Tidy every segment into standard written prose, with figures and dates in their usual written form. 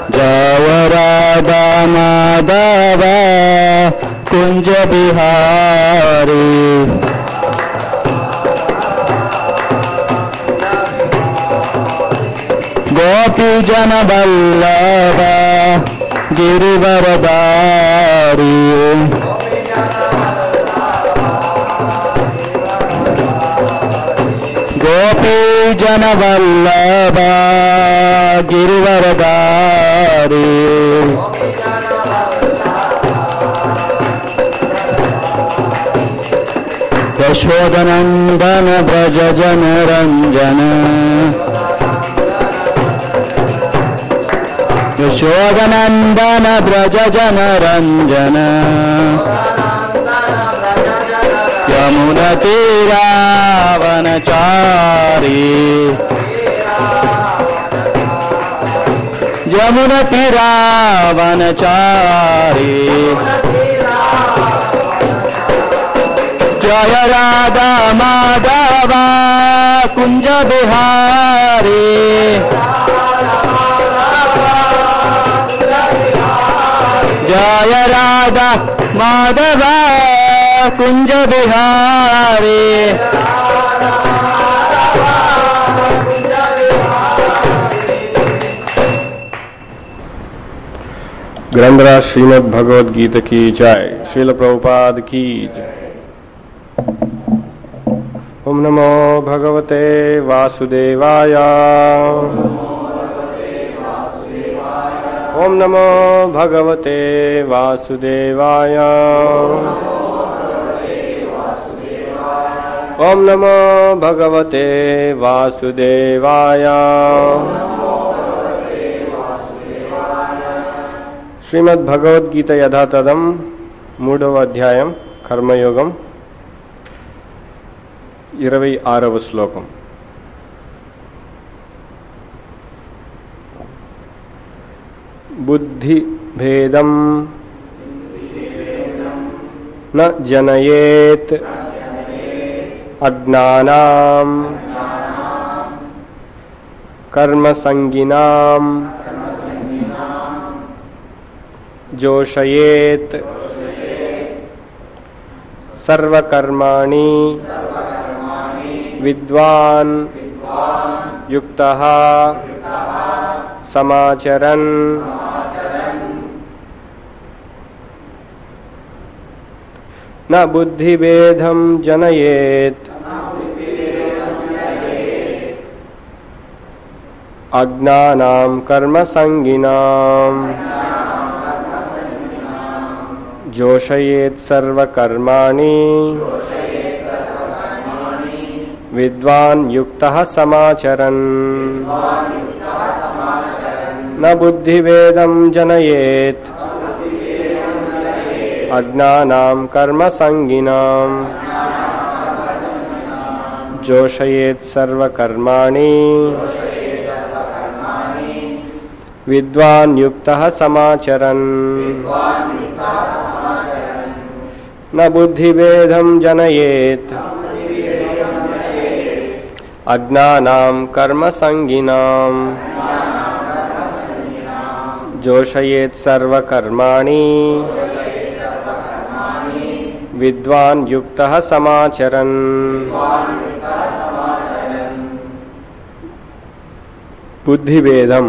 జయ రాధా మాధవ కుంజ బిహారీ గోపీ జన వల్లభ గిరివరదారీ గోపీ జన వల్లభ గిరివరదారీ యశోదనందన వ్రజ జనరంజన యశోదనందన వ్రజ జనరంజన యమున తీరావనచారి యమున తీరావనచారి జయ రాధా మాధవ కుంజ బిహారీ జయ రాధా మాధవ కుంజ బిహారీ ग्रंथराज श्रीमद् भगवद गीता की जय। श्रील प्रभुपाद की जय। ओम नमो भगवते वासुदेवाय। ओम नमो भगवते वासुदेवाय। ओम नमो भगवते वासुदेवाय। శ్రీమద్ భగవద్గీత యథాతథం 3వ అధ్యాయం కర్మయోగం 26వ శ్లోకం. బుద్ధి భేదం న జనయేత్ అజ్ఞానాం కర్మసంగినాం जोषयेत् सर्वकर्माणि विद्वान् युक्तः समाचरन् न बुद्धिभेदं जनयेत् अज्ञानां कर्मसंगिनाम् जोषयेत् सर्वकर्माणि विद्वान् युक्तः समाचरन् न बुद्धिभेदं जनयेत् अज्ञानां कर्मसंगिनां जोषयेत् सर्वकर्माणि विद्वान् युक्तः समाचरन् न बुद्धिभेदं जनयेत् अज्ञानां कर्मसंगिनां जोषयेत् सर्वकर्माणि विद्वान् युक्तः समाचरन् बुद्धिभेदं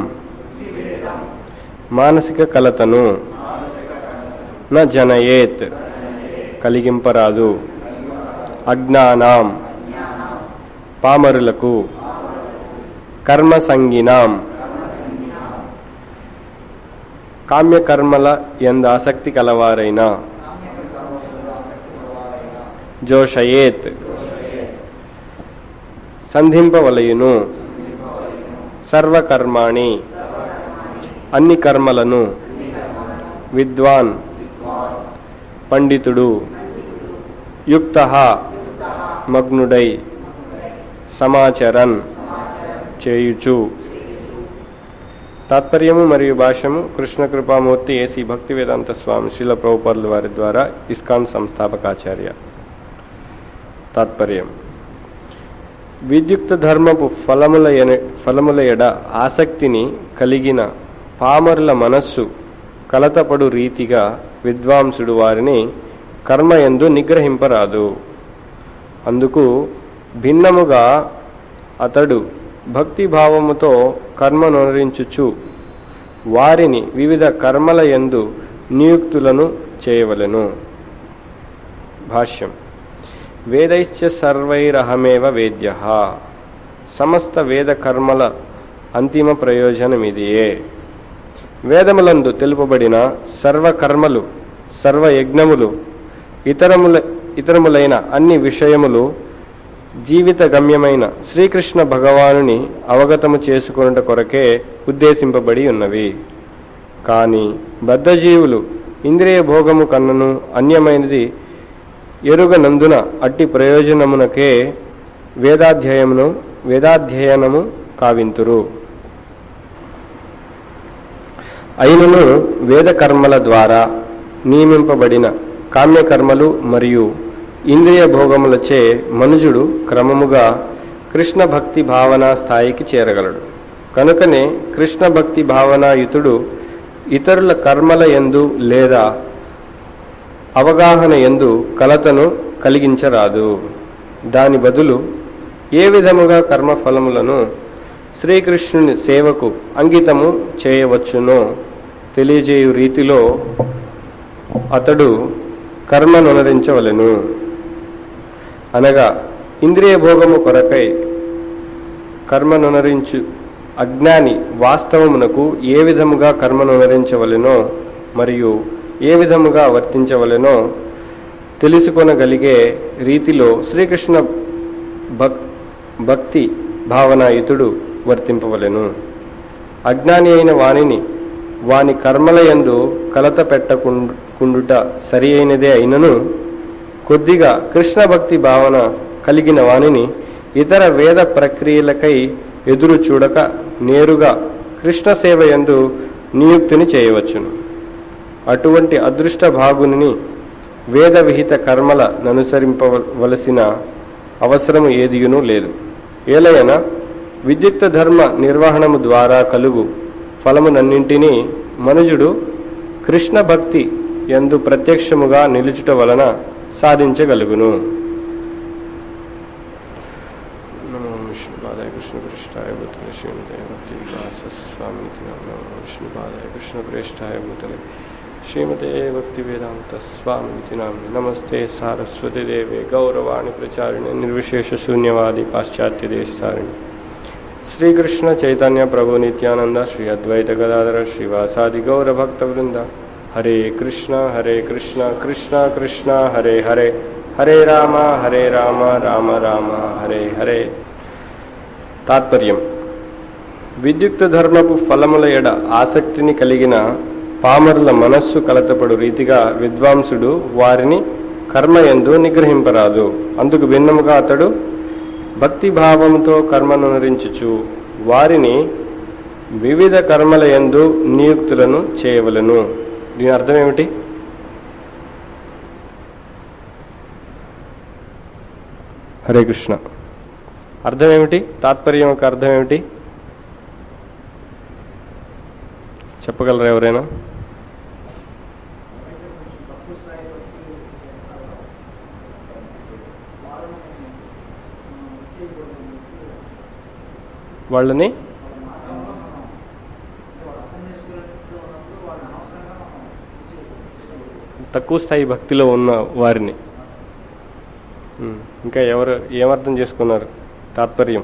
మానసిక కలతను న జనయేత్ కలిగింపరాదు అజ్ఞానాం పామరులకు కర్మసంగినాం కామ్యకర్మల యందు ఆసక్తి కలవారైన జోషయేత్ సంధింపవలయును సర్వకర్మాణి అన్ని కర్మలను విద్వాన్ పండితుడు యుక్తః మగ్నుడై సమాచరన్ చేయుచు. తాత్పర్యము మరియు భాష్యము కృష్ణ కృపామూర్తి ఏసీ భక్తి వేదాంత స్వామి శ్రీల ప్రభుపాదుల వారి ద్వారా ఇస్కాన్ సంస్థాపకాచార్య. తాత్పర్యం: విద్యుక్త ధర్మపు ఫలముల ఎడ ఆసక్తిని కలిగిన పామరుల మనస్సు కలతపడు రీతిగా విద్వాంసుడు వారిని కర్మయందు నిగ్రహింపరాదు. అందుకు భిన్నముగా అతడు భక్తిభావముతో కర్మనొనరించుచు వారిని వివిధ కర్మల యందు నియుక్తులను చేయవలెను. భాష్యం. వేదైశ్చ సర్వైరహమేవ వేద్యః. సమస్త వేద కర్మల అంతిమ ప్రయోజనమిదియే. వేదములందు తెలుపబడిన సర్వకర్మలు, సర్వయజ్ఞములు, ఇతరములైన అన్ని విషయములు జీవిత గమ్యమైన శ్రీకృష్ణ భగవానుని అవగతము చేసుకొనుట కొరకే ఉద్దేశింపబడి ఉన్నవి. కాని బద్ధజీవులు ఇంద్రియ భోగము కన్నను అన్యమైనది ఎరుగనందున అట్టి ప్రయోజనమునకే వేదాధ్యయనము కావింతురు. అయినను వేద కర్మల ద్వారా నియమింపబడిన కామ్యకర్మలు మరియు ఇంద్రియ భోగములచే మనుజుడు క్రమముగా కృష్ణ భక్తి భావనా స్థాయికి చేరగలడు. కనుకనే కృష్ణ భక్తి భావనాయుతుడు ఇతరుల కర్మల యందు లేదా అవగాహన యందు కలతను కలిగించరాదు. దాని బదులు ఏ విధముగా కర్మఫలములను శ్రీకృష్ణుని సేవకు అంకితము చేయవచ్చునో తెలియజేయు రీతిలో అతడు కర్మనొనరించవలెను. అనగా ఇంద్రియ భోగము కొరకై కర్మనొనరించు అజ్ఞాని వాస్తవమునకు ఏ విధముగా కర్మనొనరించవలెనో మరియు ఏ విధముగా వర్తించవలెనో తెలుసుకొనగలిగే రీతిలో శ్రీకృష్ణ భక్తి భావనాయుతుడు వర్తింపవలెను. అజ్ఞాని అయిన వాని కర్మలయందు కలత పెట్టకుండుట సరి అయినదే అయినను కొద్దిగా కృష్ణ భక్తి భావన కలిగిన వానిని ఇతర వేద ప్రక్రియలకై ఎదురు చూడక నేరుగా కృష్ణ సేవ యందు నియుక్తిని చేయవచ్చును. అటువంటి అదృష్ట భాగుని వేద విహిత కర్మల ననుసరింపవలసిన అవసరము ఏదియునూ లేదు. ఏలయన విద్యుక్త ధర్మ నిర్వహణము ద్వారా కలుగు ఫలమునన్నింటినీ మనుజుడు కృష్ణ భక్తి యందు ప్రత్యక్షముగా నిలుచుట వలన సాధించగలుగును. విష్ణుపాదాయ కృష్ణప్రేష్ఠాయ భూతలే శ్రీమతే భక్తి వికాస స్వామితి నమః. విష్ణుపాదాయ కృష్ణప్రేష్ఠాయ భూతలే శ్రీమతే భక్తి వేదాంత స్వామితి నామ్ని. నమస్తే సారస్వతి దేవే గౌరవాణి ప్రచారిణి నిర్విశేష శూన్యవాది పాశ్చాత్య దేశతారిణి. శ్రీకృష్ణ చైతన్య ప్రభు నిత్యానంద శ్రీ అద్వైత గదాధర శ్రీవాసాది గౌర భక్త వృంద. హరే కృష్ణ కృష్ణ కృష్ణ హరే హరే, హరే రామ రామ రామ హరే హరే. తాత్పర్యం. విద్యుక్త ధర్మపు ఫలముల ఎడ ఆసక్తిని కలిగిన పామరుల మనస్సు కలతపడు రీతిగా విద్వాంసుడు వారిని కర్మయందు నిగ్రహింపరాదు. అందుకు భిన్నముగా అతడు భక్తిభావంతో కర్మనొనరించుచు వారిని వివిధ కర్మల యందు నియుక్తులను చేయవలెను. దీని అర్థం ఏమిటి? హరే కృష్ణ. అర్థం ఏమిటి? తాత్పర్యం యొక్క అర్థం ఏమిటి చెప్పగలరా ఎవరైనా? వాళ్ళని తక్కువ స్థాయి భక్తిలో ఉన్న వారిని ఇంకా ఎవరు ఏమర్థం చేసుకున్నారు తాత్పర్యం?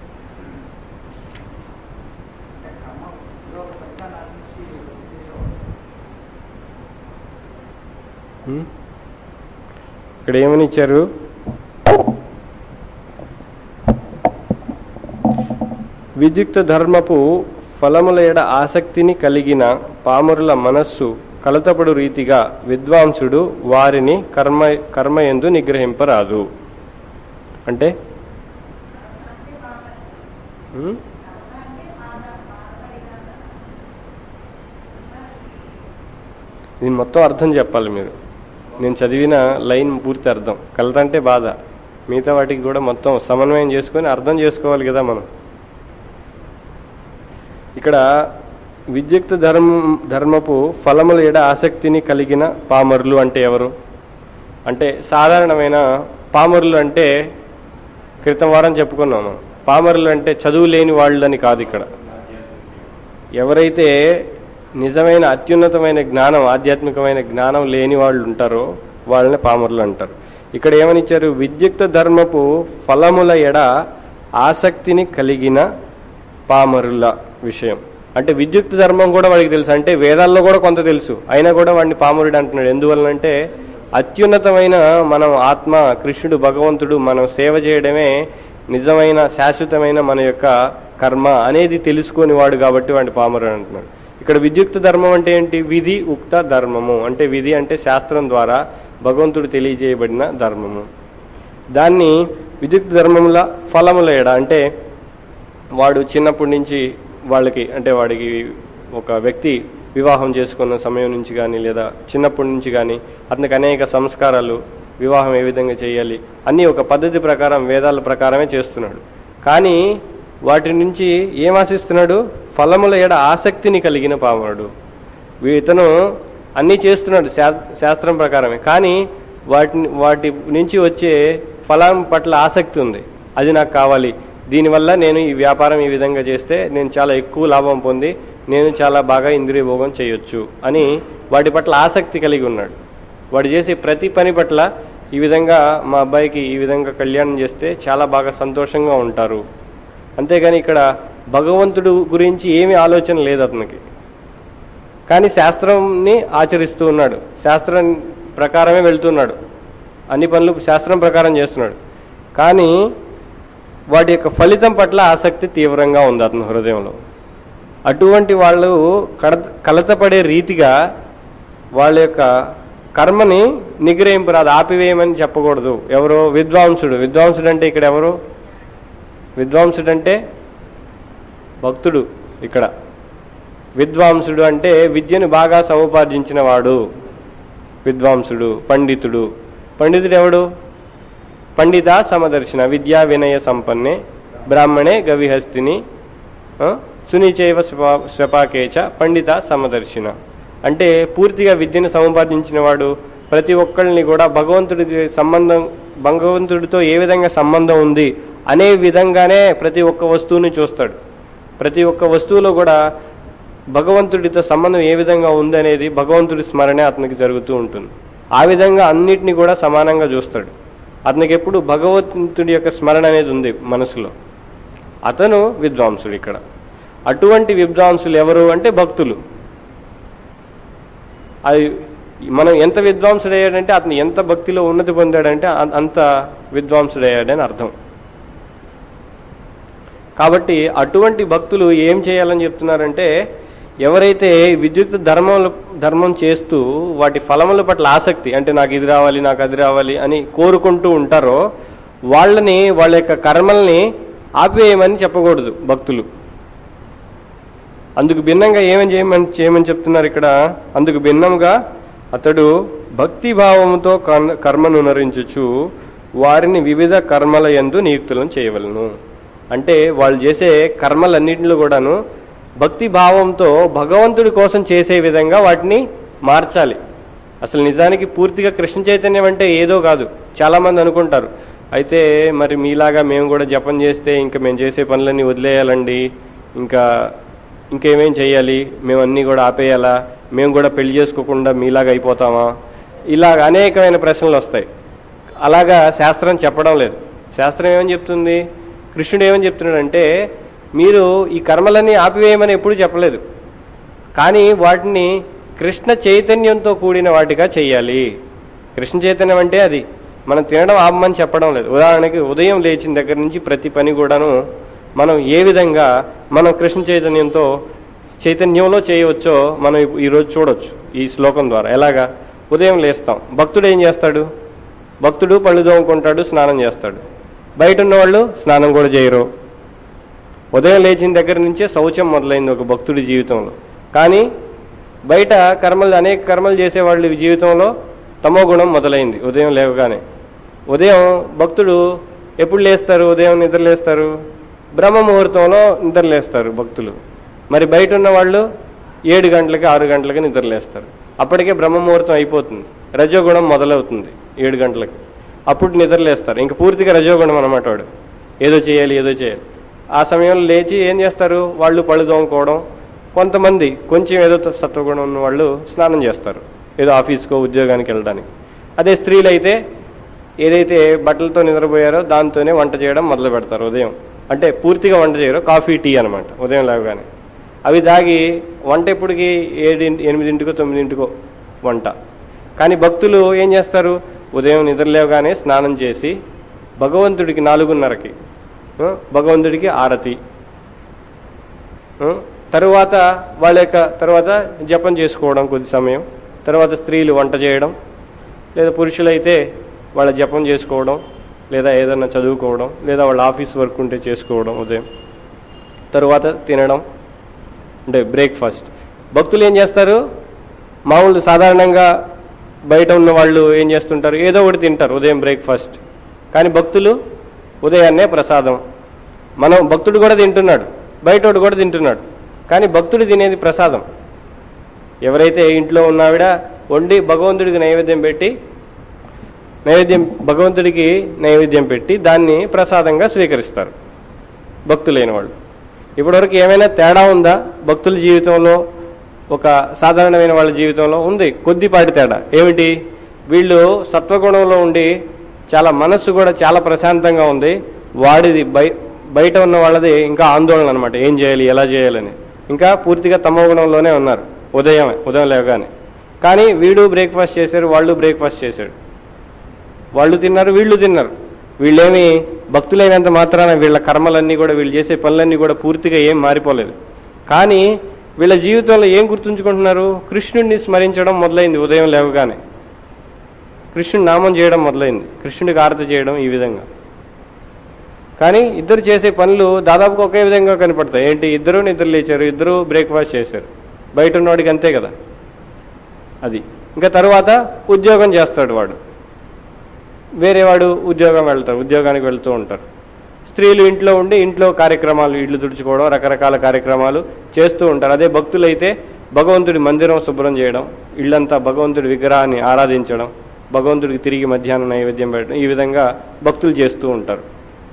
ఇక్కడ ఏమని ఇచ్చారు? విద్యుక్త ధర్మపు ఫలముల ఎడ ఆసక్తిని కలిగిన పామరుల మనస్సు కలతపడు రీతిగా విద్వాంసుడు వారిని కర్మయందు నిగ్రహింపరాదు. అంటే దీని మొత్తం అర్థం చెప్పాలి మీరు. నేను చదివిన లైన్ పూర్తి అర్థం. కలత అంటే బాధ, మిగతా వాటికి కూడా మొత్తం సమన్వయం చేసుకొని అర్థం చేసుకోవాలి కదా మనం. ఇక్కడ విద్యుక్త ధర్మపు ఫలముల ఎడ ఆసక్తిని కలిగిన పామరులు అంటే ఎవరు? అంటే సాధారణమైన పామరులు అంటే క్రితం వారం చెప్పుకున్నాము. పామరులు అంటే చదువు లేని వాళ్ళని కాదు. ఇక్కడ ఎవరైతే నిజమైన అత్యున్నతమైన జ్ఞానం, ఆధ్యాత్మికమైన జ్ఞానం లేని వాళ్ళు ఉంటారో వాళ్ళని పామరులు అంటారు. ఇక్కడ ఏమనిచ్చారు? విద్యుక్త ధర్మపు ఫలముల ఎడ ఆసక్తిని కలిగిన పామరుల విషయం. అంటే విద్యుక్త ధర్మం కూడా వాడికి తెలుసు, అంటే వేదాల్లో కూడా కొంత తెలుసు, అయినా కూడా వాడిని పామరుడు అంటున్నాడు. ఎందువలనంటే అత్యున్నతమైన మనం ఆత్మ, కృష్ణుడు, భగవంతుడు, మనం సేవ చేయడమే నిజమైన శాశ్వతమైన మన యొక్క కర్మ అనేది తెలుసుకొని వాడు కాబట్టి వాడిని పామరుడు అంటున్నాడు. ఇక్కడ విద్యుక్త ధర్మం అంటే ఏంటి? విధి ఉక్త ధర్మము అంటే విధి అంటే శాస్త్రం ద్వారా భగవంతుడు తెలియజేయబడిన ధర్మము. దాన్ని విద్యుక్త ధర్మముల ఫలముల ఎడ అంటే వాడు చిన్నప్పటి నుంచి వాళ్ళకి, అంటే వాడికి ఒక వ్యక్తి వివాహం చేసుకున్న సమయం నుంచి కానీ లేదా చిన్నప్పటి నుంచి కానీ అతనికి అనేక సంస్కారాలు, వివాహం ఏ విధంగా చేయాలి అన్నీ ఒక పద్ధతి ప్రకారం వేదాల ప్రకారమే చేస్తున్నాడు. కానీ వాటి నుంచి ఏం ఆశిస్తున్నాడు? ఫలముల ఎడ ఆసక్తిని కలిగిన పామరుడు. ఇతను అన్నీ చేస్తున్నాడు శాస్త్రం ప్రకారమే, కానీ వాటి నుంచి వచ్చే ఫలం పట్ల ఆసక్తి ఉంది. అది నాకు కావాలి, దీనివల్ల నేను ఈ వ్యాపారం ఈ విధంగా చేస్తే నేను చాలా ఎక్కువ లాభం పొంది నేను చాలా బాగా ఇంద్రియ భోగం చేయొచ్చు అని వాటి పట్ల ఆసక్తి కలిగి ఉన్నాడు. వాడు చేసే ప్రతి పని పట్ల ఈ విధంగా మా అబ్బాయికి ఈ విధంగా కళ్యాణం చేస్తే చాలా బాగా సంతోషంగా ఉంటారు. అంతేగాని ఇక్కడ భగవంతుడు గురించి ఏమీ ఆలోచన లేదు అతనికి. కానీ శాస్త్రంని ఆచరిస్తూ ఉన్నాడు, శాస్త్రం ప్రకారమే వెళ్తున్నాడు, అన్ని పనులు శాస్త్రం ప్రకారం చేస్తున్నాడు. కానీ వాటి యొక్క ఫలితం పట్ల ఆసక్తి తీవ్రంగా ఉంది అతని హృదయంలో. అటువంటి వాళ్ళు కలతపడే రీతిగా వాళ్ళ యొక్క కర్మని నిగ్రహింపరాదు, ఆపివేయమని చెప్పకూడదు. ఎవరో విద్వాంసుడు. విద్వాంసుడు అంటే ఇక్కడ ఎవరు? విద్వాంసుడు అంటే భక్తుడు. ఇక్కడ విద్వాంసుడు అంటే విద్యను బాగా సముపార్జించిన వాడు విద్వాంసుడు. పండితుడు. పండితుడు ఎవడు? పండిత సమదర్శన విద్యా వినయ సంపన్నే బ్రాహ్మణే గవిహస్తిని సునిచైవ స్వపాకేచ పండిత సమదర్శిన. అంటే పూర్తిగా విద్యను సముపార్జించిన వాడు ప్రతి ఒక్కళ్ళని కూడా భగవంతుడితో ఏ విధంగా సంబంధం ఉంది అనే విధంగానే ప్రతి ఒక్క వస్తువుని చూస్తాడు. ప్రతి ఒక్క వస్తువులో కూడా భగవంతుడితో సంబంధం ఏ విధంగా ఉంది అనేది భగవంతుడి స్మరణే అతనికి జరుగుతూ ఉంటుంది. ఆ విధంగా అన్నిటినీ కూడా సమానంగా చూస్తాడు. అతనికి ఎప్పుడు భగవంతుడి యొక్క స్మరణ అనేది ఉంది మనసులో. అతను విద్వాంసుడు. ఇక్కడ అటువంటి విద్వాంసులు ఎవరు అంటే భక్తులు. అది మనం ఎంత విద్వాంసుడయ్యాడంటే అతను ఎంత భక్తిలో ఉన్నతి పొందాడంటే అంత విద్వాంసుడయ్యాడని అర్థం. కాబట్టి అటువంటి భక్తులు ఏం చేయాలని చెప్తున్నారంటే ఎవరైతే విద్యుత్ ధర్మం చేస్తూ వాటి ఫలముల పట్ల ఆసక్తి, అంటే నాకు ఇది రావాలి నాకు అది రావాలి అని కోరుకుంటూ ఉంటారో వాళ్ళని, వాళ్ళ యొక్క కర్మల్ని ఆపివేయమని చెప్పకూడదు భక్తులు. అందుకు భిన్నంగా చేయమని చెప్తున్నారు ఇక్కడ. అందుకు భిన్నంగా అతడు భక్తి భావముతో కర్మను నరించుచు వారిని వివిధ కర్మల యందు నియుక్తులను చేయవలను. అంటే వాళ్ళు చేసే కర్మలన్నింటిలో కూడాను భక్తి భావంతో భగవంతుడి కోసం చేసే విధంగా వాటిని మార్చాలి. అసలు నిజానికి పూర్తిగా కృష్ణ చైతన్యం అంటే ఏదో కాదు. చాలా మంది అనుకుంటారు, అయితే మరి మీలాగా మేము కూడా జపం చేస్తే ఇంకా మేము చేసే పనులన్నీ వదిలేయాలండి, ఇంకేమేం చేయాలి, మేము అన్నీ కూడా ఆపేయాలా, మేము కూడా పెళ్లి చేసుకోకుండా మీలాగా అయిపోతామా, ఇలాగ అనేకమైన ప్రశ్నలు వస్తాయి. అలాగా శాస్త్రం చెప్పడం లేదు. శాస్త్రం ఏమని చెప్తుంది? కృష్ణుడు ఏమని చెప్తున్నాడంటే మీరు ఈ కర్మలన్నీ ఆపివేయమని ఎప్పుడు చెప్పలేదు, కానీ వాటిని కృష్ణ చైతన్యంతో కూడిన వాటిగా చెయ్యాలి. కృష్ణ చైతన్యం అంటే అది మనం తినడం ఆపమని చెప్పడం లేదు. ఉదాహరణకి ఉదయం లేచిన దగ్గర నుంచి ప్రతి పని కూడాను మనం ఏ విధంగా మనం కృష్ణ చైతన్యంలో చేయవచ్చో మనం ఈరోజు చూడొచ్చు ఈ శ్లోకం ద్వారా. ఎలాగా? ఉదయం లేస్తాం, భక్తుడు ఏం చేస్తాడు? భక్తుడు పళ్ళు తోముకుంటాడు, స్నానం చేస్తాడు. బయట ఉన్నవాళ్ళు స్నానం కూడా చేయరు. ఉదయం లేచిన దగ్గర నుంచే శౌచం మొదలైంది ఒక భక్తుడి జీవితంలో. కానీ బయట అనేక కర్మలు చేసేవాళ్ళ జీవితంలో తమో గుణం మొదలైంది ఉదయం లేవగానే. ఉదయం భక్తుడు ఎప్పుడు లేస్తారు? ఉదయం నిద్రలేస్తారు, బ్రహ్మ ముహూర్తంలో నిద్రలేస్తారు భక్తులు. మరి బయట ఉన్న వాళ్ళు 7 గంటలకి 6 గంటలకి నిద్రలేస్తారు. అప్పటికే బ్రహ్మముహూర్తం అయిపోతుంది, రజోగుణం మొదలవుతుంది 7 గంటలకి. అప్పుడు నిద్రలేస్తారు. ఇంక పూర్తిగా రజోగుణం అన్నమాట. వాడు ఏదో చేయాలి ఏదో చేయాలి. ఆ సమయంలో లేచి ఏం చేస్తారు, వాళ్ళు పళ్ళు తోముకోవడం, కొంతమంది కొంచెం ఏదో సత్వగుణం ఉన్న వాళ్ళు స్నానం చేస్తారు ఏదో ఆఫీస్కో ఉద్యోగానికి వెళ్ళడానికి. అదే స్త్రీలు అయితే ఏదైతే బట్టలతో నిద్రపోయారో దాంతోనే వంట చేయడం మొదలు పెడతారు ఉదయం. అంటే పూర్తిగా వంట చేయరు, కాఫీ టీ అనమాట ఉదయం లేవగానే. అవి తాగి వంట ఎప్పటికి 7, 8, 9 వంట. కానీ భక్తులు ఏం చేస్తారు, ఉదయం నిద్రలేవగానే స్నానం చేసి భగవంతుడికి 4:30కి భగవంతుడికి ఆరతి, తరువాత వాళ్ళ యొక్క తర్వాత జపం చేసుకోవడం కొద్ది సమయం, తర్వాత స్త్రీలు వంట చేయడం, లేదా పురుషులైతే వాళ్ళ జపం చేసుకోవడం, లేదా ఏదైనా చదువుకోవడం, లేదా వాళ్ళ ఆఫీస్ వర్క్ ఉంటే చేసుకోవడం ఉదయం, తరువాత తినడం అంటే బ్రేక్ఫాస్ట్. భక్తులు ఏం చేస్తారు, మామూలు సాధారణంగా బయట ఉన్న వాళ్ళు ఏం చేస్తుంటారు, ఏదో ఒకటి తింటారు ఉదయం బ్రేక్ఫాస్ట్. కానీ భక్తులు ఉదయాన్నే ప్రసాదం. భక్తుడు కూడా తింటున్నాడు, బయటోడు కూడా తింటున్నాడు, కానీ భక్తుడు తినేది ప్రసాదం. ఎవరైతే ఇంట్లో ఉన్నావిడ వండి భగవంతుడికి భగవంతుడికి నైవేద్యం పెట్టి దాన్ని ప్రసాదంగా స్వీకరిస్తారు భక్తులైన వాళ్ళు. ఇప్పటివరకు ఏమైనా తేడా ఉందా భక్తుల జీవితంలో, ఒక సాధారణమైన వాళ్ళ జీవితంలో? ఉంది, కొద్దిపాటి తేడా. ఏమిటి, వీళ్ళు సత్వగుణంలో ఉండి చాలా మనస్సు కూడా చాలా ప్రశాంతంగా ఉంది, వాడిది బయట ఉన్న వాళ్ళది ఇంకా ఆందోళన అనమాట, ఏం చేయాలి ఎలా చేయాలని. ఇంకా పూర్తిగా తమో గుణంలోనే ఉన్నారు ఉదయం లేవగానే. కానీ వీడు బ్రేక్ఫాస్ట్ చేశారు, వాళ్ళు బ్రేక్ఫాస్ట్ చేశాడు, వాళ్ళు తిన్నారు వీళ్ళు తిన్నారు. వీళ్ళేమి భక్తులైనంత మాత్రాన వీళ్ళ కర్మలన్నీ కూడా, వీళ్ళు చేసే పనులన్నీ కూడా పూర్తిగా ఏం మారిపోలేదు. కానీ వీళ్ళ జీవితంలో ఏం గుర్తుంచుకుంటున్నారు, కృష్ణుడిని స్మరించడం మొదలైంది ఉదయం లేవగానే, కృష్ణుడి నామం చేయడం మొదలైంది, కృష్ణుడికి ఆరతి చేయడం, ఈ విధంగా. కానీ ఇద్దరు చేసే పనులు దాదాపుగా ఒకే విధంగా కనపడతాయి. ఏంటి, ఇద్దరు నిద్ర లేచారు, ఇద్దరు బ్రేక్ఫాస్ట్ చేశారు, బయట ఉన్నవాడికి అంతే కదా అది. ఇంకా తర్వాత ఉద్యోగం చేస్తాడు వాడు, వేరేవాడు ఉద్యోగానికి వెళ్తూ ఉంటారు. స్త్రీలు ఇంట్లో ఉండి ఇంట్లో కార్యక్రమాలు, ఇళ్ళు తుడుచుకోవడం, రకరకాల కార్యక్రమాలు చేస్తూ ఉంటారు. అదే భక్తులైతే భగవంతుడి మందిరం శుభ్రం చేయడం, ఇళ్ళంతా భగవంతుడి విగ్రహాన్ని ఆరాధించడం, భగవంతుడికి తిరిగి మధ్యాహ్నం నైవేద్యం పెట్టడం, ఈ విధంగా భక్తులు చేస్తూ ఉంటారు.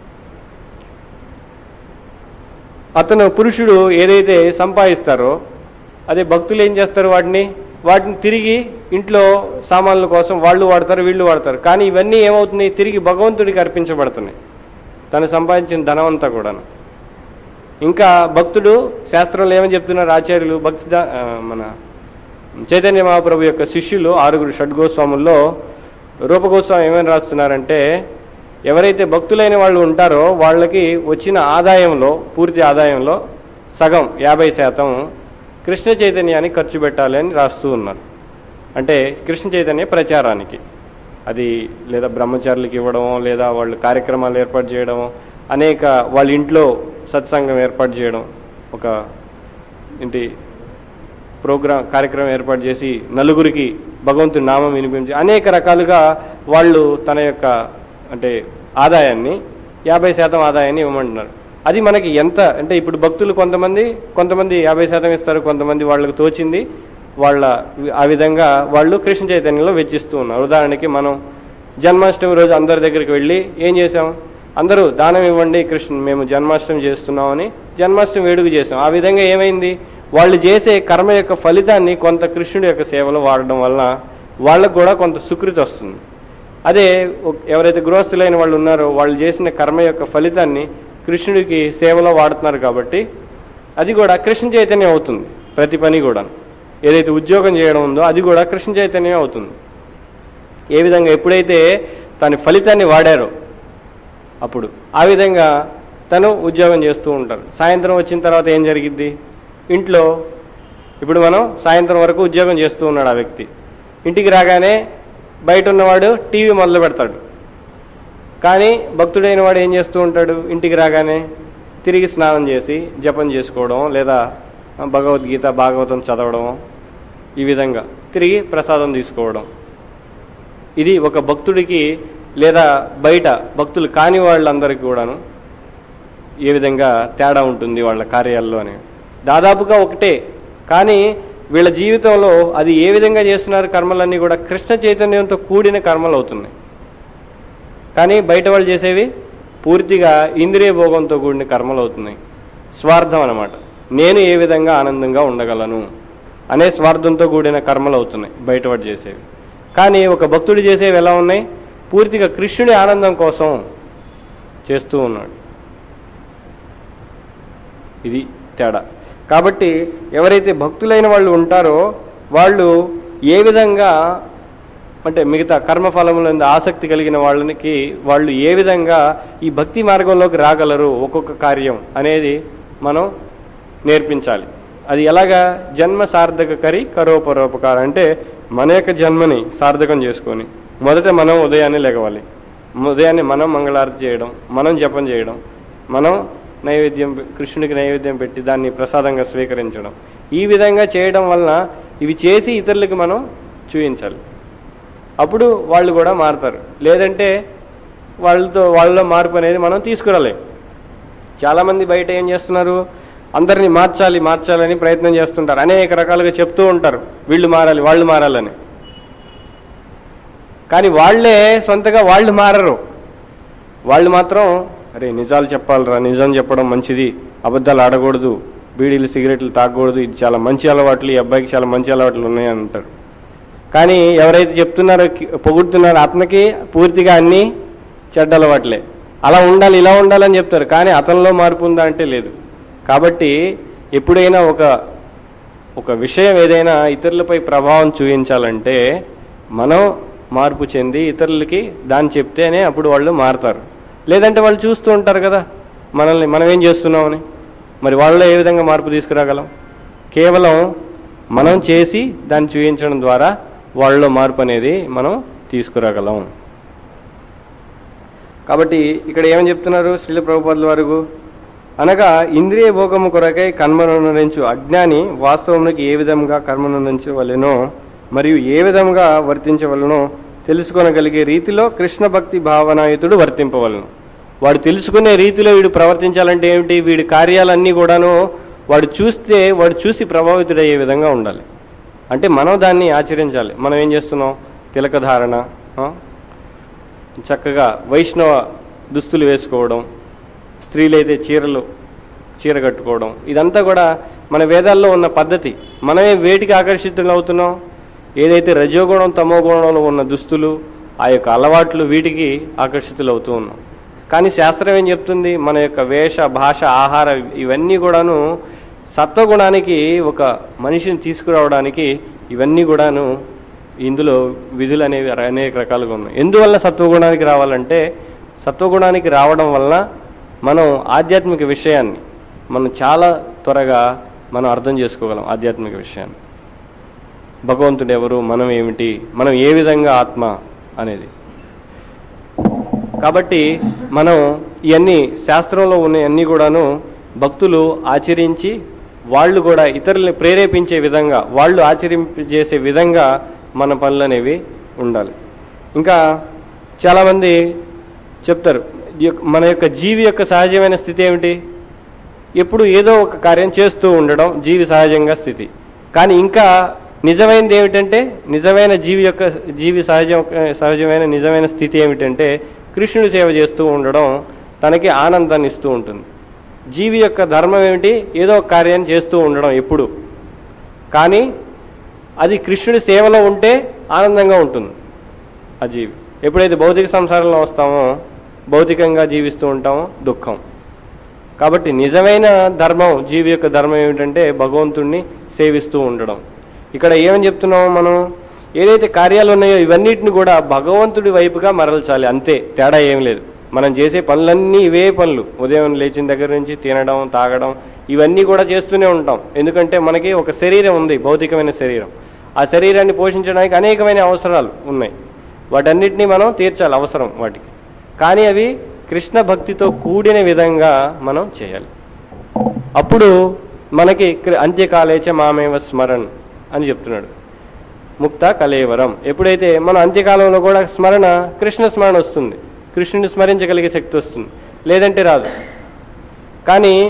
అతను పురుషుడు ఏదైతే సంపాదిస్తారో అదే భక్తులు ఏం చేస్తారు, వాటిని తిరిగి ఇంట్లో సామాన్ల కోసం వాళ్ళు వాడతారు, వీళ్ళు వాడతారు. కానీ ఇవన్నీ ఏమవుతుంది, తిరిగి భగవంతుడికి అర్పించబడుతున్నాయి, తను సంపాదించిన ధనం అంతా కూడాను. ఇంకా భక్తుడు, శాస్త్రంలో ఏమని చెప్తున్నారు ఆచార్యులు, మన చైతన్య మహాప్రభు యొక్క శిష్యులు 6 షడ్గోస్వాముల్లో రూపగోస్వామి ఏమని రాస్తున్నారంటే, ఎవరైతే భక్తులైన వాళ్ళు ఉంటారో వాళ్ళకి వచ్చిన ఆదాయంలో, పూర్తి ఆదాయంలో సగం 50% కృష్ణ చైతన్యానికి ఖర్చు పెట్టాలి అని రాస్తూ ఉన్నారు. అంటే కృష్ణ చైతన్య ప్రచారానికి, అది లేదా బ్రహ్మచారులకి ఇవ్వడమో, లేదా వాళ్ళు కార్యక్రమాలు ఏర్పాటు చేయడమో, అనేక వాళ్ళ ఇంట్లో సత్సంగం ఏర్పాటు చేయడం, ఒక కార్యక్రమం ఏర్పాటు చేసి నలుగురికి భగవంతుని నామం వినిపించి, అనేక రకాలుగా వాళ్ళు తన యొక్క ఆదాయాన్ని 50% ఆదాయాన్ని ఇవ్వమంటున్నారు. అది మనకి ఎంత అంటే, ఇప్పుడు భక్తులు కొంతమంది 50% ఇస్తారు, కొంతమంది వాళ్ళకు తోచింది ఆ విధంగా వాళ్ళు కృష్ణ చైతన్యంలో వెచ్చిస్తూ ఉన్నారు. ఉదాహరణకి మనం జన్మాష్టమి రోజు అందరి దగ్గరికి వెళ్ళి ఏం చేసాం, అందరూ దానం ఇవ్వండి, మేము జన్మాష్టమి చేస్తున్నామని జన్మాష్టమి వేడుక చేసాం. ఆ విధంగా ఏమైంది, వాళ్ళు చేసే కర్మ యొక్క ఫలితాన్ని కొంత కృష్ణుడి యొక్క సేవలో వాడడం వల్ల వాళ్ళకు కూడా కొంత సుకృతి వస్తుంది. అదే ఎవరైతే గృహస్థులైన వాళ్ళు ఉన్నారో వాళ్ళు చేసిన కర్మ యొక్క ఫలితాన్ని కృష్ణుడికి సేవలో వాడుతున్నారు కాబట్టి అది కూడా కృష్ణ చైతన్యం అవుతుంది. ప్రతి పని కూడా ఏదైతే ఉద్యోగం చేయడం ఉందో అది కూడా కృష్ణ చైతన్యం అవుతుంది. ఏ విధంగా ఎప్పుడైతే తన ఫలితాన్ని వాడారో అప్పుడు ఆ విధంగా తను ఉద్యోగం చేస్తూ ఉంటారు. సాయంత్రం వచ్చిన తర్వాత ఏం జరిగిద్ది, ఇంట్లో ఇప్పుడు మనం సాయంత్రం వరకు ఉద్యోగం చేస్తూ ఉన్నాడు ఆ వ్యక్తి, ఇంటికి రాగానే బయట ఉన్నవాడు టీవీ మొదలు పెడతాడు. కానీ భక్తుడైన వాడు ఏం చేస్తూ ఉంటాడు, ఇంటికి రాగానే తిరిగి స్నానం చేసి జపం చేసుకోవడం, లేదా భగవద్గీత భాగవతం చదవడం, ఈ విధంగా తిరిగి ప్రసాదం తీసుకోవడం. ఇది ఒక భక్తుడికి లేదా బయట భక్తులు కాని వాళ్ళందరికీ కూడాను ఏ విధంగా తేడా ఉంటుంది వాళ్ళ కార్యాల్లోనే. దాదాపుగా ఒకటే, కానీ వీళ్ళ జీవితంలో అది ఏ విధంగా చేస్తున్నారు కర్మలన్నీ కూడా కృష్ణ చైతన్యంతో కూడిన కర్మలు అవుతున్నాయి. కానీ బయట వాళ్ళు చేసేవి పూర్తిగా ఇంద్రియ భోగంతో కూడిన కర్మలు అవుతున్నాయి. స్వార్థం అన్నమాట. నేను ఏ విధంగా ఆనందంగా ఉండగలను అనే స్వార్థంతో కూడిన కర్మలు అవుతున్నాయి బయట వాడు చేసేవి. కానీ ఒక భక్తుడు చేసేవి ఎలా ఉన్నాయి? పూర్తిగా కృష్ణుడి ఆనందం కోసం చేస్తూ ఉన్నాడు. ఇది తేడా. కాబట్టి ఎవరైతే భక్తులైన వాళ్ళు ఉంటారో వాళ్ళు ఏ విధంగా అంటే మిగతా కర్మఫలముల ఆసక్తి కలిగిన వాళ్ళకి వాళ్ళు ఏ విధంగా ఈ భక్తి మార్గంలోకి రాగలరు ఒక్కొక్క కార్యం అనేది మనం నేర్పించాలి. అది ఎలాగా? జన్మ సార్థక కరి కరోపరోపకారం. అంటే మన యొక్క జన్మని సార్థకం చేసుకొని మొదట మనం ఉదయాన్నే లేవాలి. ఉదయాన్నే మనం మంగళారతి చేయడం, మనం జపం చేయడం, మనం నైవేద్యం కృష్ణుడికి నైవేద్యం పెట్టి దాన్ని ప్రసాదంగా స్వీకరించడం. ఈ విధంగా చేయడం వలన ఇవి చేసి ఇతరులకి మనం చూపించాలి. అప్పుడు వాళ్ళు కూడా మారుతారు. లేదంటే వాళ్ళలో మార్పు అనేది మనం తీసుకురాలేం. చాలామంది బయట ఏం చేస్తున్నారు? అందరినీ మార్చాలని ప్రయత్నం చేస్తుంటారు. అనేక రకాలుగా చెప్తూ ఉంటారు వీళ్ళు మారాలి వాళ్ళు మారాలని. కానీ వాళ్లే సొంతగా వాళ్ళు మారరు. వాళ్ళు మాత్రం అరే నిజాలు చెప్పాలరా, నిజం చెప్పడం మంచిది, అబద్ధాలు ఆడకూడదు, బీడీలు సిగరెట్లు తాగకూడదు, ఇది చాలా మంచి అలవాట్లు, ఈ అబ్బాయికి చాలా మంచి అలవాట్లు ఉన్నాయని అంటారు. కానీ ఎవరైతే చెప్తున్నారో పొగుడుతున్నారో అతనికి పూర్తిగా అన్ని చెడ్డ అలవాట్లే. అలా ఉండాలి ఇలా ఉండాలని చెప్తారు. కానీ అతనిలో మార్పు ఉందా అంటే లేదు. కాబట్టి ఎప్పుడైనా ఒక విషయం ఏదైనా ఇతరులపై ప్రభావం చూపించాలంటే మనం మార్పు చెంది ఇతరులకి దాన్ని చెప్తేనే అప్పుడు వాళ్ళు మారుతారు. లేదంటే వాళ్ళు చూస్తూ ఉంటారు కదా మనం ఏం చేస్తున్నామని. మరి వాళ్ళలో ఏ విధంగా మార్పు తీసుకురాగలం? కేవలం మనం చేసి దాన్ని చూపించడం ద్వారా వాళ్ళలో మార్పు అనేది మనం తీసుకురాగలం. కాబట్టి ఇక్కడ ఏమని చెప్తున్నారు శ్రీల ప్రభుపాదుల వారు? అనగా ఇంద్రియ భోగము కొరకై కర్మనుంచు అజ్ఞాని వాస్తవమునికి ఏ విధంగా కర్మనుంచవలెనో మరియు ఏ విధంగా వర్తించవలనో తెలుసుకొనగలిగే రీతిలో కృష్ణ భక్తి భావనాయుతుడు వర్తింపవలను. వాడు తెలుసుకునే రీతిలో వీడు ప్రవర్తించాలంటే ఏమిటి? వీడి కార్యాలన్నీ కూడాను వాడు చూసి ప్రభావితుడయ్యే విధంగా ఉండాలి. అంటే మనం దాన్ని ఆచరించాలి. మనం ఏం చేస్తున్నాం? తిలకధారణ, చక్కగా వైష్ణవ దుస్తులు వేసుకోవడం, స్త్రీలైతే చీర కట్టుకోవడం, ఇదంతా కూడా మన వేదాల్లో ఉన్న పద్ధతి. మనమే వేటికి ఆకర్షితులు అవుతున్నాం? ఏదైతే రజోగుణం తమో గుణంలో ఉన్న దుస్తులు, ఆ యొక్క అలవాట్లు, వీటికి ఆకర్షితులు అవుతూ ఉన్నాం. కానీ శాస్త్రం ఏం చెప్తుంది? మన యొక్క వేష భాష ఆహార ఇవన్నీ కూడాను సత్వగుణానికి ఒక మనిషిని తీసుకురావడానికి ఇవన్నీ కూడాను ఇందులో విధులు అనేవి అనేక రకాలుగా ఉన్నాయి. ఎందువల్ల సత్వగుణానికి రావాలంటే సత్వగుణానికి రావడం వలన మనం ఆధ్యాత్మిక విషయాన్ని మనం చాలా త్వరగా మనం అర్థం చేసుకోగలం. ఆధ్యాత్మిక విషయాన్ని, భగవంతుడు ఎవరు, మనం ఏమిటి, మనం ఏ విధంగా ఆత్మ అనేది. కాబట్టి మనం ఇవన్నీ శాస్త్రంలో ఉన్నవన్నీ కూడాను భక్తులు ఆచరించి వాళ్ళు కూడా ఇతరుల్ని ప్రేరేపించే విధంగా, వాళ్ళు ఆచరింపజేసే విధంగా మన పనులు అనేవి ఉండాలి. ఇంకా చాలామంది చెప్తారు మన యొక్క జీవి యొక్క సహజమైన స్థితి ఏమిటి? ఎప్పుడు ఏదో ఒక కార్యం చేస్తూ ఉండడం జీవి సహజంగా స్థితి. కానీ ఇంకా నిజమైనది ఏమిటంటే, నిజమైన జీవి సహజమైన నిజమైన స్థితి ఏమిటంటే కృష్ణుడి సేవ చేస్తూ ఉండడం తనకి ఆనందాన్ని ఇస్తూ ఉంటుంది. జీవి యొక్క ధర్మం ఏమిటి? ఏదో ఒక కార్యాన్ని చేస్తూ ఉండడం ఎప్పుడు. కానీ అది కృష్ణుడి సేవలో ఉంటే ఆనందంగా ఉంటుంది ఆ జీవి. ఎప్పుడైతే భౌతిక సంసారంలో వస్తామో, భౌతికంగా జీవిస్తూ ఉంటామో దుఃఖం. కాబట్టి నిజమైన ధర్మం, జీవి యొక్క ధర్మం ఏమిటంటే భగవంతుణ్ణి సేవిస్తూ ఉండడం. ఇక్కడ ఏమని చెప్తున్నామో, మనం ఏదైతే కార్యాలు ఉన్నాయో ఇవన్నిటిని కూడా భగవంతుడి వైపుగా మరల్చాలి. అంతే, తేడా ఏం లేదు. మనం చేసే పనులన్నీ ఇవే పనులు. ఉదయం లేచిన దగ్గర నుంచి తినడం, తాగడం, ఇవన్నీ కూడా చేస్తూనే ఉంటాం. ఎందుకంటే మనకి ఒక శరీరం ఉంది, భౌతికమైన శరీరం. ఆ శరీరాన్ని పోషించడానికి అనేకమైన అవసరాలు ఉన్నాయి. వాటన్నిటినీ మనం తీర్చాలి, అవసరం వాటికి. కానీ అవి కృష్ణ భక్తితో కూడిన విధంగా మనం చేయాలి. అప్పుడు మనకి అంత్యకాలేచ మామేవ స్మరణ్ అని చెప్తున్నాడు, ముక్త కలేవరం. ఎప్పుడైతే మన అంత్యకాలంలో కూడా స్మరణ, కృష్ణ స్మరణ వస్తుంది, కృష్ణుని స్మరించగలిగే శక్తి వస్తుంది, లేదంటే రాదు. కానీ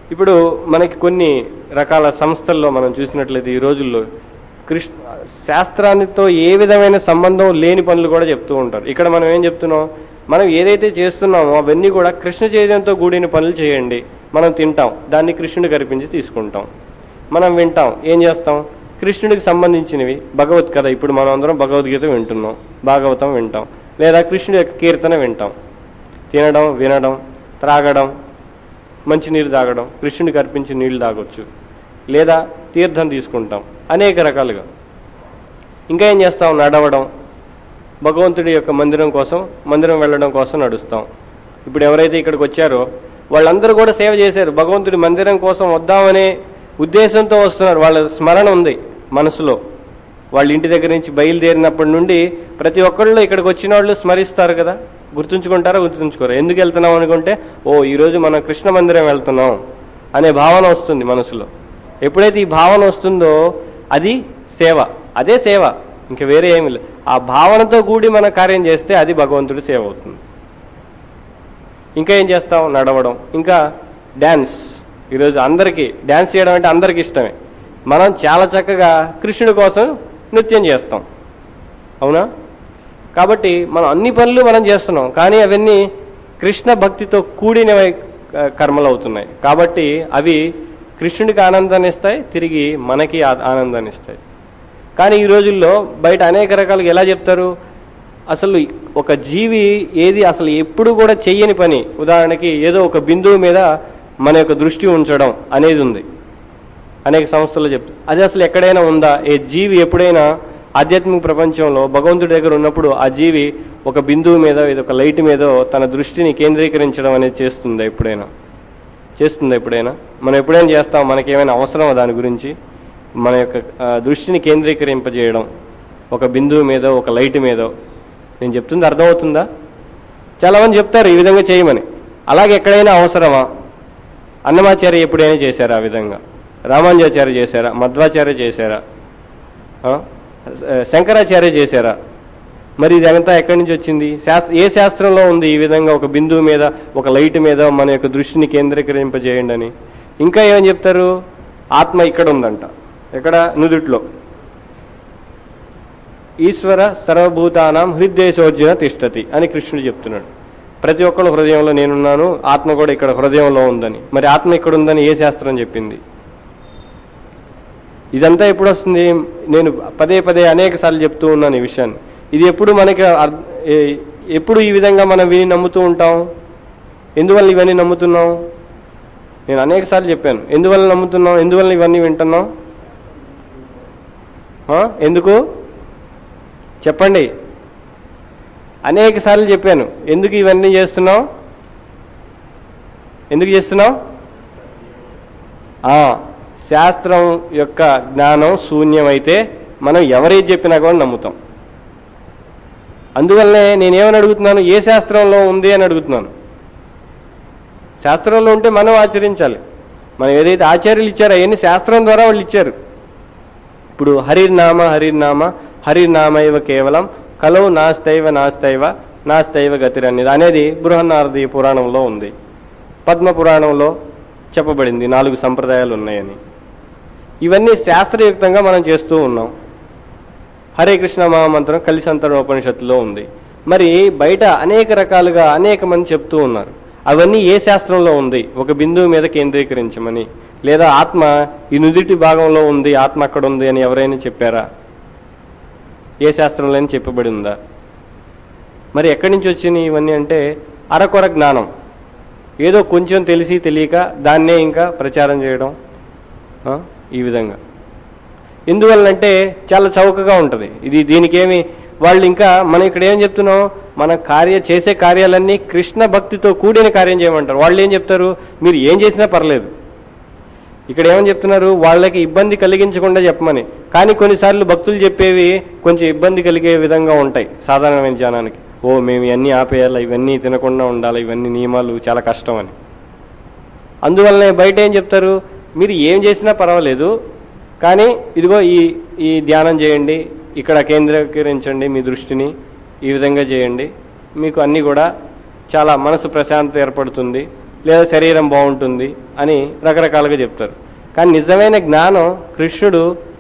ఇప్పుడు మనకి కొన్ని రకాల సంస్థల్లో మనం చూసినట్లయితే ఈ రోజుల్లో శాస్త్రానితో ఏ విధమైన సంబంధం లేని పనులు కూడా చెప్తూ ఉంటారు. ఇక్కడ మనం ఏం చెప్తున్నాం, మనం ఏదైతే చేస్తున్నామో అవన్నీ కూడా కృష్ణ చైతన్యంతో కూడిన పనులు చేయండి. మనం తింటాం, దాన్ని కృష్ణుడికి అర్పించి తీసుకుంటాం. మనం వింటాం, ఏం చేస్తాం, కృష్ణుడికి సంబంధించినవి భగవత్ కథ. ఇప్పుడు మనం అందరం భగవద్గీత వింటున్నాం, భాగవతం వింటాం, లేదా కృష్ణుడి యొక్క కీర్తన వింటాం. తినడం, వినడం, త్రాగడం, మంచినీరు తాగడం, కృష్ణుడికి అర్పించి నీళ్లు తాగొచ్చు, లేదా తీర్థం తీసుకుంటాం, అనేక రకాలుగా. ఇంకా ఏం చేస్తాం, నడవడం, భగవంతుడి యొక్క మందిరం వెళ్ళడం కోసం నడుస్తాం. ఇప్పుడు ఎవరైతే ఇక్కడికి వచ్చారో వాళ్ళందరూ కూడా సేవ చేశారు, భగవంతుడి మందిరం కోసం వద్దామనే ఉద్దేశంతో వస్తున్నారు. వాళ్ళ స్మరణ ఉంది మనసులో. వాళ్ళ ఇంటి దగ్గర నుంచి బయలుదేరినప్పటి నుండి ప్రతి ఒక్కళ్ళు ఇక్కడికి వచ్చిన వాళ్ళు స్మరిస్తారు కదా, గుర్తుంచుకుంటారా, గుర్తుంచుకోరా. ఎందుకు వెళ్తున్నాం అనుకుంటే, ఓ ఈరోజు మనం కృష్ణ మందిరం వెళ్తున్నాం అనే భావన వస్తుంది మనసులో. ఎప్పుడైతే ఈ భావన వస్తుందో అది సేవ, అదే సేవ, ఇంకా వేరే ఏమి లేదు. ఆ భావనతో కూడి మన కార్యం చేస్తే అది భగవంతుడి సేవ అవుతుంది. ఇంకా ఏం చేస్తాం, నడవడం, ఇంకా డ్యాన్స్. ఈరోజు అందరికీ డ్యాన్స్ చేయడం అంటే అందరికీ ఇష్టమే. మనం చాలా చక్కగా కృష్ణుడి కోసం నృత్యం చేస్తాం, అవునా? కాబట్టి మనం అన్ని పనులు మనం చేస్తున్నాం, కానీ అవన్నీ కృష్ణ భక్తితో కూడినవి కర్మలు అవుతున్నాయి. కాబట్టి అవి కృష్ణుడికి ఆనందాన్ని ఇస్తాయి, తిరిగి మనకి ఆనందాన్ని ఇస్తాయి. కానీ ఈ రోజుల్లో బయట అనేక రకాలుగా ఎలా చెప్తారు, అసలు ఒక జీవి ఏది అసలు ఎప్పుడు కూడా చెయ్యని పని, ఉదాహరణకి ఏదో ఒక బిందువు మీద మన యొక్క దృష్టి ఉంచడం అనేది ఉంది, అనేక సంస్థలు చెప్తారు. అది అసలు ఎక్కడైనా ఉందా? ఏ జీవి ఎప్పుడైనా ఆధ్యాత్మిక ప్రపంచంలో భగవంతుడి దగ్గర ఉన్నప్పుడు ఆ జీవి ఒక బిందువు మీద, ఏదో ఒక లైట్ మీద తన దృష్టిని కేంద్రీకరించడం అనేది చేస్తుందా ఎప్పుడైనా? మనం ఎప్పుడైనా చేస్తాం? మనకేమైనా అవసరమా దాని గురించి? మన యొక్క దృష్టిని కేంద్రీకరింపజేయడం ఒక బిందువు మీద, ఒక లైట్ మీద. నేను చెప్తుంది అర్థమవుతుందా? చాలా మంది చెప్తారు ఈ విధంగా చేయమని. అలాగే ఎక్కడైనా అవసరమా? అన్నమాచార్య ఎప్పుడైనా చేశారా ఆ విధంగా? రామానుజాచార్య చేశారా? మధ్వాచార్య చేశారా? శంకరాచార్య చేశారా? మరి ఇదంతా ఎక్కడి నుంచి వచ్చింది? ఏ శాస్త్రంలో ఉంది ఈ విధంగా ఒక బిందువు మీద, ఒక లైట్ మీద మన యొక్క దృష్టిని కేంద్రీకరింపజేయండి అని? ఇంకా ఏమని చెప్తారు? ఆత్మ ఇక్కడ ఉందంట. ఎక్కడ? నుదుట్లో. ఈశ్వర సర్వభూతానాం హృదయేశోర్జున తిష్టతి అని కృష్ణుడు చెప్తున్నాడు. ప్రతి ఒక్కళ్ళ హృదయంలో నేనున్నాను, ఆత్మ కూడా ఇక్కడ హృదయంలో ఉందని. మరి ఆత్మ ఇక్కడ ఉందని ఏ శాస్త్రం చెప్పింది? ఇదంతా ఎప్పుడు వస్తుంది? నేను పదే పదే అనేక సార్లు చెప్తూ ఉన్నాను ఈ విషయాన్ని. ఇది ఎప్పుడు మనకి ఎప్పుడు ఈ విధంగా మనం విని నమ్ముతూ ఉంటాం? ఎందువల్ల ఇవన్నీ నమ్ముతున్నాం? నేను అనేక సార్లు చెప్పాను. ఎందువల్ల నమ్ముతున్నాం? ఎందువల్ల ఇవన్నీ వింటున్నాం? ఎందుకు చెప్పండి? అనేక సార్లు చెప్పాను. ఎందుకు ఇవన్నీ చేస్తున్నాం? ఎందుకు చేస్తున్నాం? శాస్త్రం యొక్క జ్ఞానం శూన్యమైతే మనం ఎవరేది చెప్పినా కూడా నమ్ముతాం. అందువల్లనే నేనేమని అడుగుతున్నాను? ఏ శాస్త్రంలో ఉంది అని అడుగుతున్నాను. శాస్త్రంలో ఉంటే మనం ఆచరించాలి. మనం ఏదైతే ఆచార్యులు ఇచ్చారో అవన్నీ శాస్త్రం ద్వారా వాళ్ళు ఇచ్చారు. ఇప్పుడు హరిర్నామైవ కేవలం కలౌ నాస్తైవ గతిరనేది అనేది బృహన్నారది పురాణంలో ఉంది. పద్మ పురాణంలో చెప్పబడింది 4 సంప్రదాయాలు ఉన్నాయని. ఇవన్నీ శాస్త్రయుక్తంగా మనం చేస్తూ ఉన్నాం. హరే కృష్ణ మహామంత్రం కలిసంతరోపనిషత్తులో ఉంది. మరి బయట అనేక రకాలుగా అనేక మంది చెప్తూ ఉన్నారు. అవన్నీ ఏ శాస్త్రంలో ఉంది? ఒక బిందువు మీద కేంద్రీకరించమని, లేదా ఆత్మ ఈ నుదిటి భాగంలో ఉంది, ఆత్మ అక్కడ ఉంది అని ఎవరైనా చెప్పారా? ఏ శాస్త్రంలో చెప్పబడి ఉందా? మరి ఎక్కడి నుంచి వచ్చినాయి ఇవన్నీ అంటే అరకొర జ్ఞానం, ఏదో కొంచెం తెలిసి తెలియక దాన్నే ఇంకా ప్రచారం చేయడం, ఈ విధంగా. ఎందువల్లంటే చాలా చౌకగా ఉంటుంది ఇది. దీనికేమి వాళ్ళు ఇంకా మనం ఇక్కడ ఏం చెప్తున్నాం? మన చేసే కార్యాలన్నీ కృష్ణ భక్తితో కూడిన కార్యం చేయమంటారు. వాళ్ళు ఏం చెప్తారు? మీరు ఏం చేసినా పర్లేదు. ఇక్కడ ఏమని చెప్తున్నారు? వాళ్ళకి ఇబ్బంది కలిగించకుండా చెప్పమని. కానీ కొన్నిసార్లు భక్తులు చెప్పేవి కొంచెం ఇబ్బంది కలిగే విధంగా ఉంటాయి సాధారణమైన జనానికి. మేము ఇవన్నీ ఆపేయాలి, ఇవన్నీ తినకుండా ఉండాలి, ఇవన్నీ నియమాలు చాలా కష్టం అని. అందువల్లనే బయట ఏం చెప్తారు? మీరు ఏం చేసినా పర్వాలేదు, కానీ ఇదిగో ఈ ధ్యానం చేయండి, ఇక్కడ కేంద్రీకరించండి మీ దృష్టిని, ఈ విధంగా చేయండి, మీకు అన్నీ కూడా చాలా మనసు ప్రశాంతత ఏర్పడుతుంది, లేదా శరీరం బాగుంటుంది అని రకరకాలుగా చెప్తారు. కానీ నిజమైన జ్ఞానం కృష్ణుడు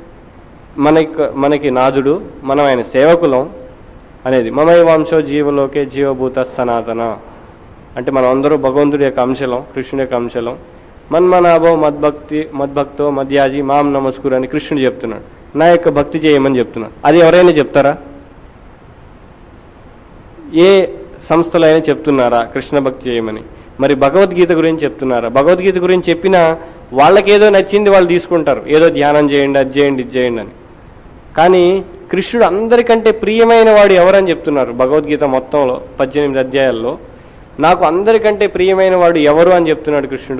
మనకి నాథుడు, మనం ఆయన సేవకులం అనేది. మమై వంశో జీవలోకే జీవభూత సనాతన అంటే మనం అందరూ భగవంతుడి యొక్క అంశలం, కృష్ణుడి యొక్క అంశలం. మన్మనాభో మద్భక్తో మధ్యాజీ మాం నమస్కురు అని కృష్ణుడు చెప్తున్నాడు. నా యొక్క భక్తి చేయమని చెప్తున్నాడు. అది ఎవరైనా చెప్తారా? ఏ సంస్థలో అయినా చెప్తున్నారా కృష్ణ భక్తి చేయమని? మరి భగవద్గీత గురించి చెప్తున్నారా? భగవద్గీత గురించి చెప్పినా వాళ్ళకేదో నచ్చింది వాళ్ళు తీసుకుంటారు, ఏదో ధ్యానం చేయండి, అది చేయండి, ఇది చేయండి అని. కానీ కృష్ణుడు అందరికంటే ప్రియమైన వాడు ఎవరని చెప్తున్నారు భగవద్గీత మొత్తంలో 18 అధ్యాయాల్లో. నాకు అందరికంటే ప్రియమైన వాడు ఎవరు అని చెప్తున్నాడు కృష్ణుడు.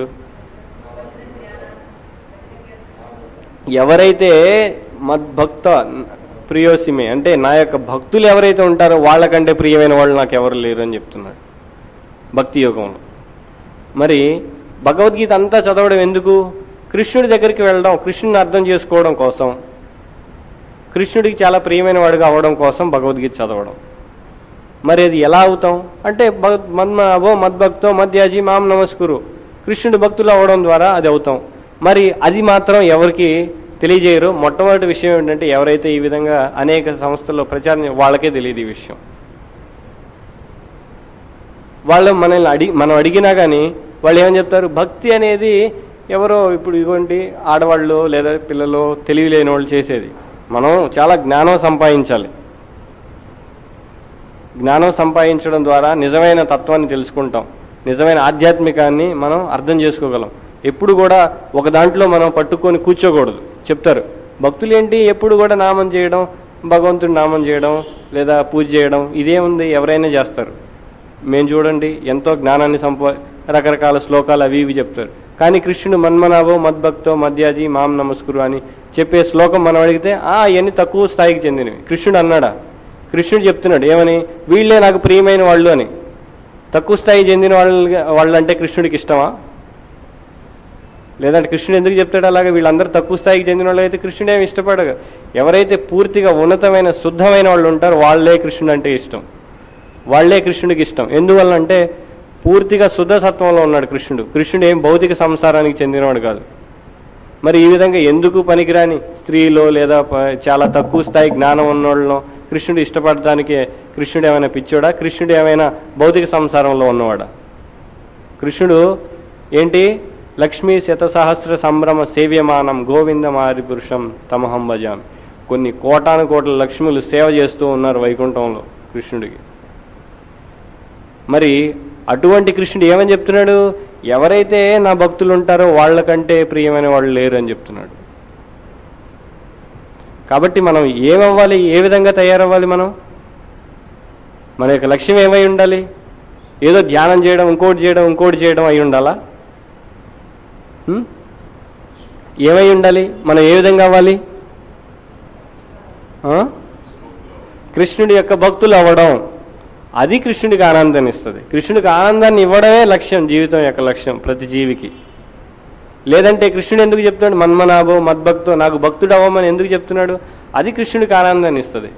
ఎవరైతే మద్భక్త ప్రియోసిమే అంటే నా యొక్క భక్తులు ఎవరైతే ఉంటారో వాళ్ళకంటే ప్రియమైన వాళ్ళు నాకు ఎవరు లేరు అని చెప్తున్నాడు భక్తి యోగంలో. మరి భగవద్గీత అంతా చదవడం ఎందుకు? కృష్ణుడి దగ్గరికి వెళ్ళడం, కృష్ణుని అర్థం చేసుకోవడం కోసం, కృష్ణుడికి చాలా ప్రియమైన వాడుగా అవడం కోసం భగవద్గీత చదవడం. మరి అది ఎలా అవుతాం అంటే మద్భక్తో మధ్యాజీ మాం నమస్కురు, కృష్ణుడి భక్తులు అవడం ద్వారా అది అవుతాం. మరి అది మాత్రం ఎవరికి తెలియజేయరు. మొట్టమొదటి విషయం ఏంటంటే ఎవరైతే ఈ విధంగా అనేక సంస్థల్లో ప్రచారం వాళ్ళకే తెలియదు ఈ విషయం. వాళ్ళు మనం అడిగినా కానీ వాళ్ళు ఏమని చెప్తారు, భక్తి అనేది ఎవరో ఇప్పుడు ఇటువంటి ఆడవాళ్ళు లేదా పిల్లలు తెలివి లేని వాళ్ళు చేసేది. మనం చాలా జ్ఞానం సంపాదించాలి. జ్ఞానం సంపాదించడం ద్వారా నిజమైన తత్వాన్ని తెలుసుకుంటాం, నిజమైన ఆధ్యాత్మికాన్ని మనం అర్థం చేసుకోగలం. ఎప్పుడు కూడా ఒక దాంట్లో మనం పట్టుకొని కూర్చోకూడదు. చెప్తారు భక్తులు ఏంటి ఎప్పుడు కూడా నామం చేయడం, భగవంతుడి నామం చేయడం లేదా పూజ చేయడం, ఇదేముంది ఎవరైనా చేస్తారు. మేము చూడండి ఎంతో జ్ఞానాన్ని రకరకాల శ్లోకాలు అవి ఇవి చెప్తారు. కానీ కృష్ణుడు మన్మనాభో మద్భక్తో మధ్యాజీ మాం నమస్కురు అని చెప్పే శ్లోకం మనం అడిగితే అవన్నీ తక్కువ స్థాయికి చెందినవి. కృష్ణుడు అన్నాడా? కృష్ణుడు చెప్తున్నాడు ఏమని, వీళ్ళే నాకు ప్రియమైన వాళ్ళు అని. తక్కువ స్థాయి చెందిన వాళ్ళు అంటే కృష్ణుడికి ఇష్టమా? లేదంటే కృష్ణుడు ఎందుకు చెప్తాడు అలాగే? వీళ్ళందరూ తక్కువ స్థాయికి చెందిన వాళ్ళు అయితే కృష్ణుడు ఏమి ఇష్టపడగా. ఎవరైతే పూర్తిగా ఉన్నతమైన శుద్ధమైన వాళ్ళు ఉంటారో వాళ్ళే కృష్ణుడు అంటే ఇష్టం, వాళ్లే కృష్ణుడికి ఇష్టం. ఎందువల్ల అంటే పూర్తిగా శుద్ధ సత్వంలో ఉన్నాడు కృష్ణుడు. కృష్ణుడు ఏం భౌతిక సంసారానికి చెందినవాడు కాదు. మరి ఈ విధంగా ఎందుకు పనికిరాని స్త్రీలో లేదా చాలా తక్కువ స్థాయి జ్ఞానం ఉన్నవాళ్ళను కృష్ణుడు ఇష్టపడటానికి కృష్ణుడు ఏమైనా పిచ్చోడా? కృష్ణుడు ఏమైనా భౌతిక సంసారంలో ఉన్నవాడా? కృష్ణుడు ఏంటి, లక్ష్మీ శతసహస్ర సంభ్రమ సేవ్యమానం గోవిందమారి పురుషం తమహం భజామి. కొన్ని కోటాను కోట్ల లక్ష్ములు సేవ చేస్తూ ఉన్నారు వైకుంఠంలో కృష్ణుడికి. మరి అటువంటి కృష్ణుడు ఏమని చెప్తున్నాడు, ఎవరైతే నా భక్తులు ఉంటారో వాళ్ళకంటే ప్రియమైన వాళ్ళు లేరు అని చెప్తున్నాడు. కాబట్టి మనం ఏమవ్వాలి, ఏ విధంగా తయారవ్వాలి? మన యొక్క లక్ష్యం ఏమై ఉండాలి? ఏదో ధ్యానం చేయడం, ఇంకోటి చేయడం అయి ఉండాలా? ఏమై ఉండాలి? మనం ఏ విధంగా అవ్వాలి? కృష్ణుడి యొక్క భక్తులు అవ్వడం. అది కృష్ణుడికి ఆనందాన్ని ఇస్తుంది. కృష్ణుడికి ఆనందాన్ని ఇవ్వడమే లక్ష్యం, జీవితం యొక్క లక్ష్యం ప్రతి జీవికి. లేదంటే కృష్ణుడు ఎందుకు చెప్తున్నాడు మన్మనాభో మద్భక్తో, నాకు భక్తుడు అవ్వమని ఎందుకు చెప్తున్నాడు? అది కృష్ణుడికి ఆనందాన్ని ఇస్తుంది.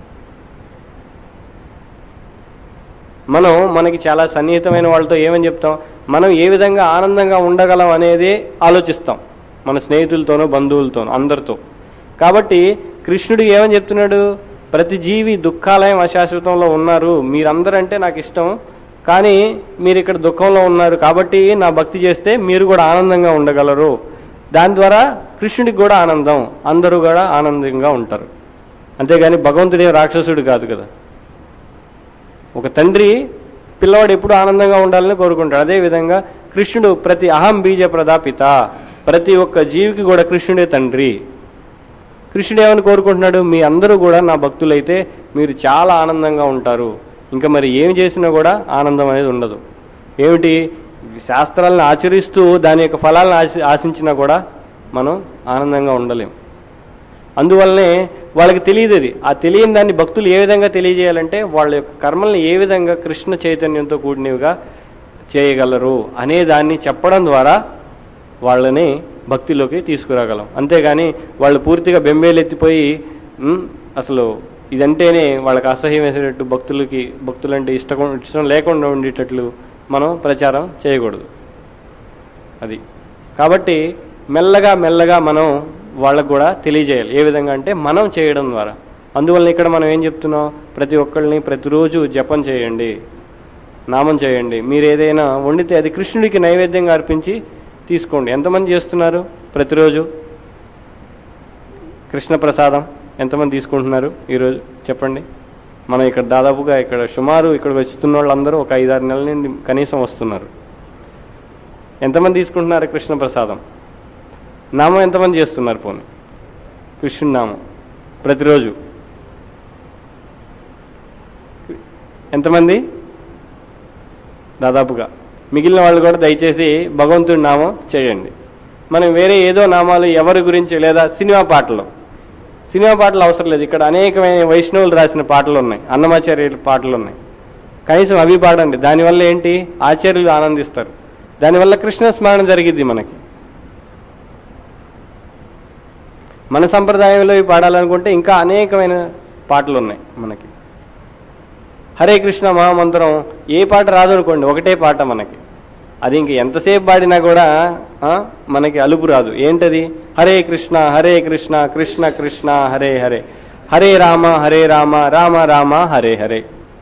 మనకి చాలా సన్నిహితమైన వాళ్ళతో ఏమని చెప్తాం, మనం ఏ విధంగా ఆనందంగా ఉండగలం అనేది ఆలోచిస్తాం, మన స్నేహితులతోనో బంధువులతోనో అందరితో. కాబట్టి కృష్ణుడు ఏమని చెప్తున్నాడు, ప్రతి జీవి దుఃఖాలయం అశాశ్వతంలో ఉన్నారు, మీరందరంటే నాకు ఇష్టం, కానీ మీరు ఇక్కడ దుఃఖంలో ఉన్నారు, కాబట్టి నా భక్తి చేస్తే మీరు కూడా ఆనందంగా ఉండగలరు. దాని ద్వారా కృష్ణుడికి కూడా ఆనందం, అందరూ కూడా ఆనందంగా ఉంటారు. అంతేగాని భగవంతుడే రాక్షసుడు కాదు కదా. ఒక తండ్రి పిల్లవాడు ఎప్పుడు ఆనందంగా ఉండాలని కోరుకుంటాడు. అదేవిధంగా కృష్ణుడు ప్రతి అహం బీజ ప్రదాపిత, ప్రతి ఒక్క జీవికి కూడా కృష్ణుడే తండ్రి. కృష్ణుడు ఏమని కోరుకుంటున్నాడు, మీ అందరూ కూడా నా భక్తులైతే మీరు చాలా ఆనందంగా ఉంటారు. ఇంకా మరి ఏమి చేసినా కూడా ఆనందం అనేది ఉండదు. ఏమిటి, శాస్త్రాలను ఆచరిస్తూ దాని యొక్క ఫలాలను ఆశించినా కూడా మనం ఆనందంగా ఉండలేం. అందువల్లనే వాళ్ళకి తెలియదు అది. ఆ తెలియని దాన్ని భక్తులు ఏ విధంగా తెలియజేయాలంటే వాళ్ళ యొక్క కర్మల్ని ఏ విధంగా కృష్ణ చైతన్యంతో కూడినవిగా చేయగలరు అనే దాన్ని చెప్పడం ద్వారా వాళ్ళని భక్తిలోకి తీసుకురాగలం. అంతేగాని వాళ్ళు పూర్తిగా బెంబేలెత్తిపోయి అసలు ఇదంటేనే వాళ్ళకి అసహ్యం వేసేటట్టు భక్తులంటే ఇష్టం లేకుండా ఉండేటట్లు మనం ప్రచారం చేయకూడదు. అది. కాబట్టి మెల్లగా మెల్లగా మనం వాళ్ళకు కూడా తెలియజేయాలి. ఏ విధంగా అంటే మనం చేయడం ద్వారా. అందువల్ల ఇక్కడ మనం ఏం చెప్తున్నాం, ప్రతి ఒక్కళ్ళని ప్రతిరోజు జపం చేయండి, నామం చేయండి. మీరు ఏదైనా వండితే అది కృష్ణుడికి నైవేద్యంగా అర్పించి తీసుకోండి. ఎంతమంది చేస్తున్నారు ప్రతిరోజు కృష్ణ ప్రసాదం? ఎంతమంది తీసుకుంటున్నారు ఈరోజు చెప్పండి. మనం ఇక్కడ దాదాపుగా ఇక్కడ సుమారు ఇక్కడ వస్తున్న వాళ్ళందరూ ఒక 5-6 నెలల నుండి కనీసం వస్తున్నారు. ఎంతమంది తీసుకుంటున్నారు కృష్ణ ప్రసాదం? నామం ఎంతమంది చేస్తున్నారు? పోనీ కృష్ణుడి నామం ప్రతిరోజు ఎంతమంది? దాదాపుగా. మిగిలిన వాళ్ళు కూడా దయచేసి భగవంతుడి నామం చేయండి. మనం వేరే ఏదో నామాలు ఎవరి గురించి, లేదా సినిమా పాటలు అవసరం లేదు. ఇక్కడ అనేకమైన వైష్ణవులు రాసిన పాటలు ఉన్నాయి, అన్నమాచార్యుల పాటలు ఉన్నాయి. కనీసం అవి పాడండి. దానివల్ల ఏంటి, ఆచార్యులు ఆనందిస్తారు. దానివల్ల కృష్ణ స్మరణ జరిగిద్ది. మనకి మన సంప్రదాయంలో ఇవి పాడాలనుకుంటే ఇంకా అనేకమైన పాటలు ఉన్నాయి మనకి. హరే కృష్ణ మహామంత్రం ఏ పాట రాదు అనుకోండి, ఒకటే పాట మనకి. అది ఇంక ఎంతసేపు పాడినా కూడా మనకి అలుపు రాదు. ఏంటది? హరే కృష్ణ కృష్ణ కృష్ణ హరే హరే, హరే రామ రామ రామ హరే హరే.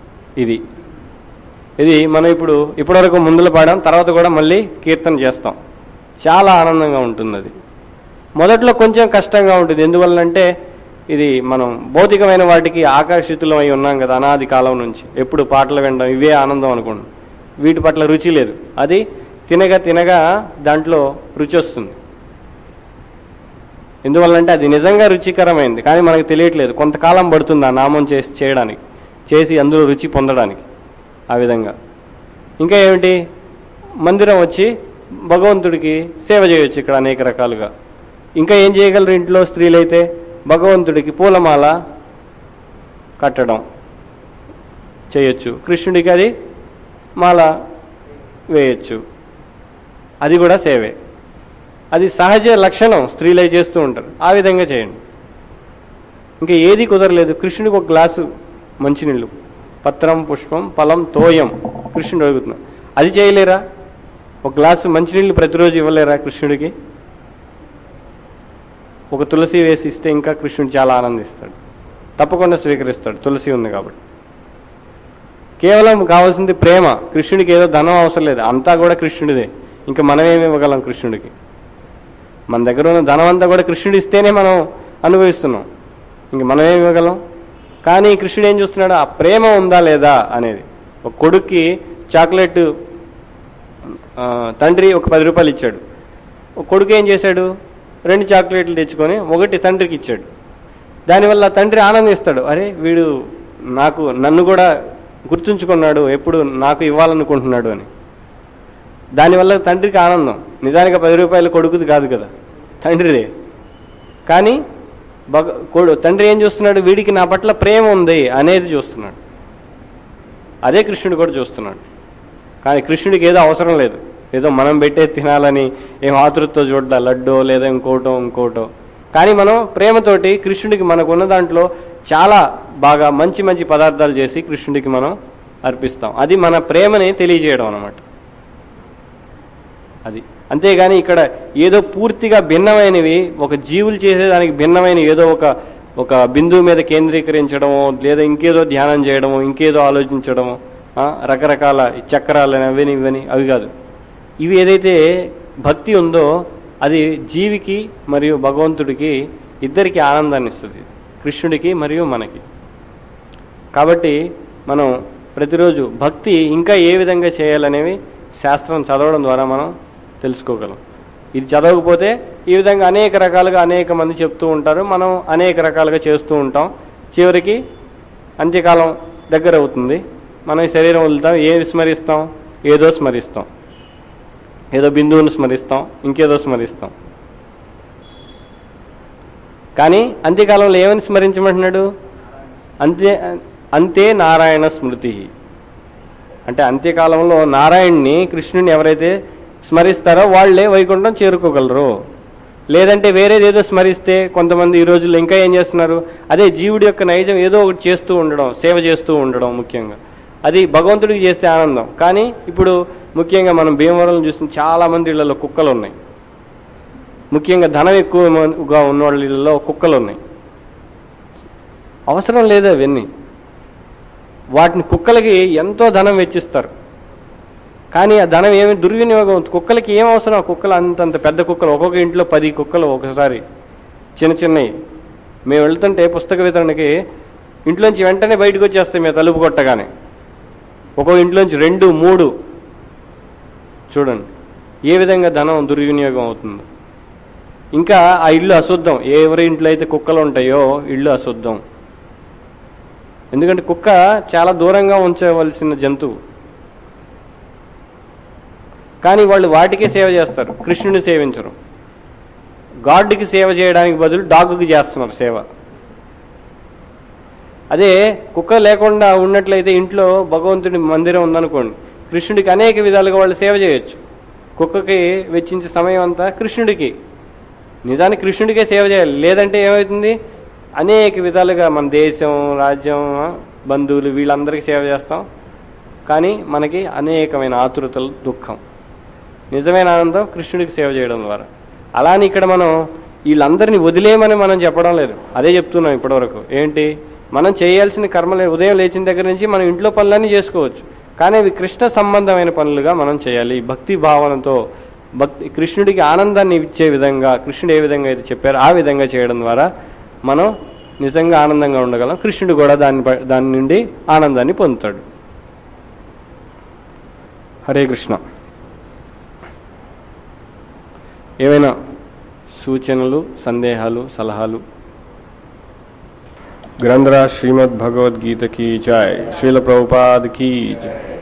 ఇది మనం ఇప్పటివరకు ముందులో పాడాం, తర్వాత కూడా మళ్ళీ కీర్తన చేస్తాం. చాలా ఆనందంగా ఉంటుంది. అది మొదట్లో కొంచెం కష్టంగా ఉంటుంది. ఎందువల్లంటే ఇది మనం భౌతికమైన వాటికి ఆకర్షితులం అయి ఉన్నాం కదా అనాది కాలం నుంచి. ఎప్పుడు పాటలు వినడం, ఇవే ఆనందం అనుకోండి. వీటి పట్ల రుచి లేదు. అది తినగా తినగా దాంట్లో రుచి వస్తుంది. ఎందువల్లంటే అది నిజంగా రుచికరమైంది, కానీ మనకు తెలియట్లేదు. కొంతకాలం పడుతుంది ఆ నామం చేసి అందులో రుచి పొందడానికి. ఆ విధంగా ఇంకా ఏమిటి, మందిరం వచ్చి భగవంతుడికి సేవ చేయొచ్చు ఇక్కడ అనేక రకాలుగా. ఇంకా ఏం చేయగలరు? ఇంట్లో స్త్రీలైతే భగవంతుడికి పూలమాల కట్టడం చేయొచ్చు, కృష్ణుడికి అది మాల వేయచ్చు. అది కూడా సేవే. అది సహజ లక్షణం, స్త్రీలై చేస్తూ ఉంటారు. ఆ విధంగా చేయండి. ఇంకా ఏది కుదరలేదు, కృష్ణుడికి ఒక గ్లాసు మంచినీళ్ళు, పత్రం పుష్పం ఫలం తోయం కృష్ణుడు అడుగుతున్నాడు, అది చేయలేరా? ఒక గ్లాసు మంచినీళ్ళు ప్రతిరోజు ఇవ్వలేరా కృష్ణుడికి? ఒక తులసి వేసి ఇస్తే ఇంకా కృష్ణుడు చాలా ఆనందిస్తాడు, తప్పకుండా స్వీకరిస్తాడు. తులసి ఉంది కాబట్టి. కేవలం కావాల్సింది ప్రేమ. కృష్ణుడికి ఏదో ధనం అవసరం లేదు, అంతా కూడా కృష్ణుడిదే. ఇంకా మనమేమి ఇవ్వగలం కృష్ణుడికి? మన దగ్గర ఉన్న ధనం అంతా కూడా కృష్ణుడు ఇస్తేనే మనం అనుభవిస్తున్నాం. ఇంక మనమేమి ఇవ్వగలం? కానీ కృష్ణుడు ఏం చూస్తున్నాడు, ఆ ప్రేమ ఉందా లేదా అనేది. ఒక కొడుక్కి చాక్లెట్ తండ్రి ఒక 10 రూపాయలు ఇచ్చాడు. ఒక కొడుకు ఏం చేశాడు, 2 చాక్లెట్లు తెచ్చుకొని ఒకటి తండ్రికి ఇచ్చాడు. దానివల్ల తండ్రి ఆనందిస్తాడు, అరే వీడు నన్ను కూడా గుర్తుంచుకున్నాడు, ఎప్పుడు నాకు ఇవ్వాలనుకుంటున్నాడు అని. దానివల్ల తండ్రికి ఆనందం. నిజానికి 10 రూపాయలు కొడుకుది కాదు కదా, తండ్రిదే. కానీ తండ్రి ఏం చూస్తున్నాడు, వీడికి నా పట్ల ప్రేమ ఉంది అనేది చూస్తున్నాడు. అదే కృష్ణుడు కూడా చూస్తున్నాడు. కానీ కృష్ణుడికి ఏదో అవసరం లేదు, ఏదో మనం పెట్టే తినాలని ఏం ఆతృతతో చూడాల, లడ్డో లేదా ఇంకోటో. కానీ మనం ప్రేమతోటి కృష్ణుడికి మనకున్న దాంట్లో చాలా బాగా మంచి మంచి పదార్థాలు చేసి కృష్ణుడికి మనం అర్పిస్తాం. అది మన ప్రేమని తెలియజేయడం అన్నమాట. అది అంతేగాని ఇక్కడ ఏదో పూర్తిగా భిన్నమైనవి, ఒక జీవులు చేసేదానికి భిన్నమైన ఏదో ఒక బిందువు మీద కేంద్రీకరించడమో, లేదా ఇంకేదో ధ్యానం చేయడమో, ఇంకేదో ఆలోచించడమో, రకరకాల చక్రాలని ఇవని అవి కాదు. ఇవి ఏదైతే భక్తి ఉందో అది జీవికి మరియు భగవంతుడికి ఇద్దరికి ఆనందాన్ని ఇస్తుంది, కృష్ణుడికి మరియు మనకి. కాబట్టి మనం ప్రతిరోజు భక్తి ఇంకా ఏ విధంగా చేయాలనేవి శాస్త్రం చదవడం ద్వారా మనం తెలుసుకోగలం. ఇది చదవకపోతే ఈ విధంగా అనేక రకాలుగా అనేక మంది చెప్తూ ఉంటారు, మనం అనేక రకాలుగా చేస్తూ ఉంటాం. చివరికి అంత్యకాలం దగ్గర అవుతుంది, మనం శరీరం వదులుతాం. ఏది స్మరిస్తాం? ఏదో స్మరిస్తాం, ఏదో బిందువును స్మరిస్తాం, ఇంకేదో స్మరిస్తాం. కానీ అంత్యకాలంలో ఏమని స్మరించమంటున్నాడు? అంతే నారాయణ స్మృతి. అంటే అంత్యకాలంలో నారాయణ్ణి, కృష్ణుని ఎవరైతే స్మరిస్తారో వాళ్లే వైకుంఠం చేరుకోగలరు. లేదంటే వేరేదేదో స్మరిస్తే కొంతమంది ఈ రోజుల్లో ఇంకా ఏం చేస్తున్నారు, అదే జీవుడి యొక్క నైజం ఏదో ఒకటి చేస్తూ ఉండడం, సేవ చేస్తూ ఉండడం. ముఖ్యంగా అది భగవంతుడికి చేస్తే ఆనందం. కానీ ఇప్పుడు ముఖ్యంగా మనం భీమవరంలో చూసిన చాలా మంది ఇళ్లలో కుక్కలు ఉన్నాయి. ముఖ్యంగా ధనం ఎక్కువగా ఉన్న వాళ్ళ ఇళ్లలో కుక్కలు ఉన్నాయి. అవసరం లేదు అవన్నీ. వాటిని కుక్కలకి ఎంతో ధనం వెచ్చిస్తారు. కానీ ఆ ధనం ఏమి దుర్వినియోగం. కుక్కలకి ఏం అవసరం? ఆ కుక్కలు అంతంత పెద్ద కుక్కలు, ఒక్కొక్క ఇంట్లో 10 కుక్కలు ఒకసారి, చిన్న చిన్నవి. మేము వెళ్తుంటే పుస్తక వితరణకి ఇంట్లోంచి వెంటనే బయటకు వచ్చేస్తాయి మేము తలుపు కొట్టగానే. ఒక్కొక్క ఇంట్లోంచి 2, 3. చూడండి ఏ విధంగా ధనం దుర్వినియోగం అవుతుందో. ఇంకా ఆ ఇల్లు అశుద్ధం. ఎవరి ఇంట్లో అయితే కుక్కలు ఉంటాయో ఇల్లు అశుద్ధం. ఎందుకంటే కుక్క చాలా దూరంగా ఉంచవలసిన జంతువు. కానీ వాళ్ళు వాటికే సేవ చేస్తారు, కృష్ణుని సేవించరు. గాడ్కి సేవ చేయడానికి బదులు డాగ్కి చేస్తున్నారు సేవ. అదే కుక్క లేకుండా ఉన్నట్లయితే ఇంట్లో భగవంతుడి మందిరం ఉందనుకోండి, కృష్ణుడికి అనేక విధాలుగా వాళ్ళు సేవ చేయొచ్చు. కుక్కకి వెచ్చించే సమయం అంతా కృష్ణుడికి, నిజానికి కృష్ణుడికే సేవ చేయాలి. లేదంటే ఏమవుతుంది? అనేక విధాలుగా మన దేశం, రాజ్యం, బంధువులు వీళ్ళందరికీ సేవ చేస్తాం. కానీ మనకి అనేకమైన ఆతురతలు, దుఃఖం. నిజమైన ఆనందం కృష్ణుడికి సేవ చేయడం ద్వారా. అలానే ఇక్కడ మనం వీళ్ళందరినీ వదిలేయమని మనం చెప్పడం లేదు. అదే చెప్తున్నాం ఇప్పటివరకు. ఏంటి మనం చేయాల్సిన కర్మలు? ఉదయం లేచిన దగ్గర నుంచి మనం ఇంట్లో పనులన్నీ చేసుకోవచ్చు, కానీ అవి కృష్ణ సంబంధమైన పనులుగా మనం చేయాలి. భక్తి భావనతో, కృష్ణుడికి ఆనందాన్ని ఇచ్చే విధంగా, కృష్ణుడు ఏ విధంగా అయితే చెప్పారో ఆ విధంగా చేయడం ద్వారా మనం నిజంగా ఆనందంగా ఉండగలం. కృష్ణుడు కూడా దాని నుండి ఆనందాన్ని పొందుతాడు. హరే కృష్ణ. ఏమైనా సూచనలు, సందేహాలు, సలహాలు? గ్రంథరాజ్ శ్రీమద్ భగవద్గీత కీ జై. శ్రీల ప్రభుపాద్ కీ జై.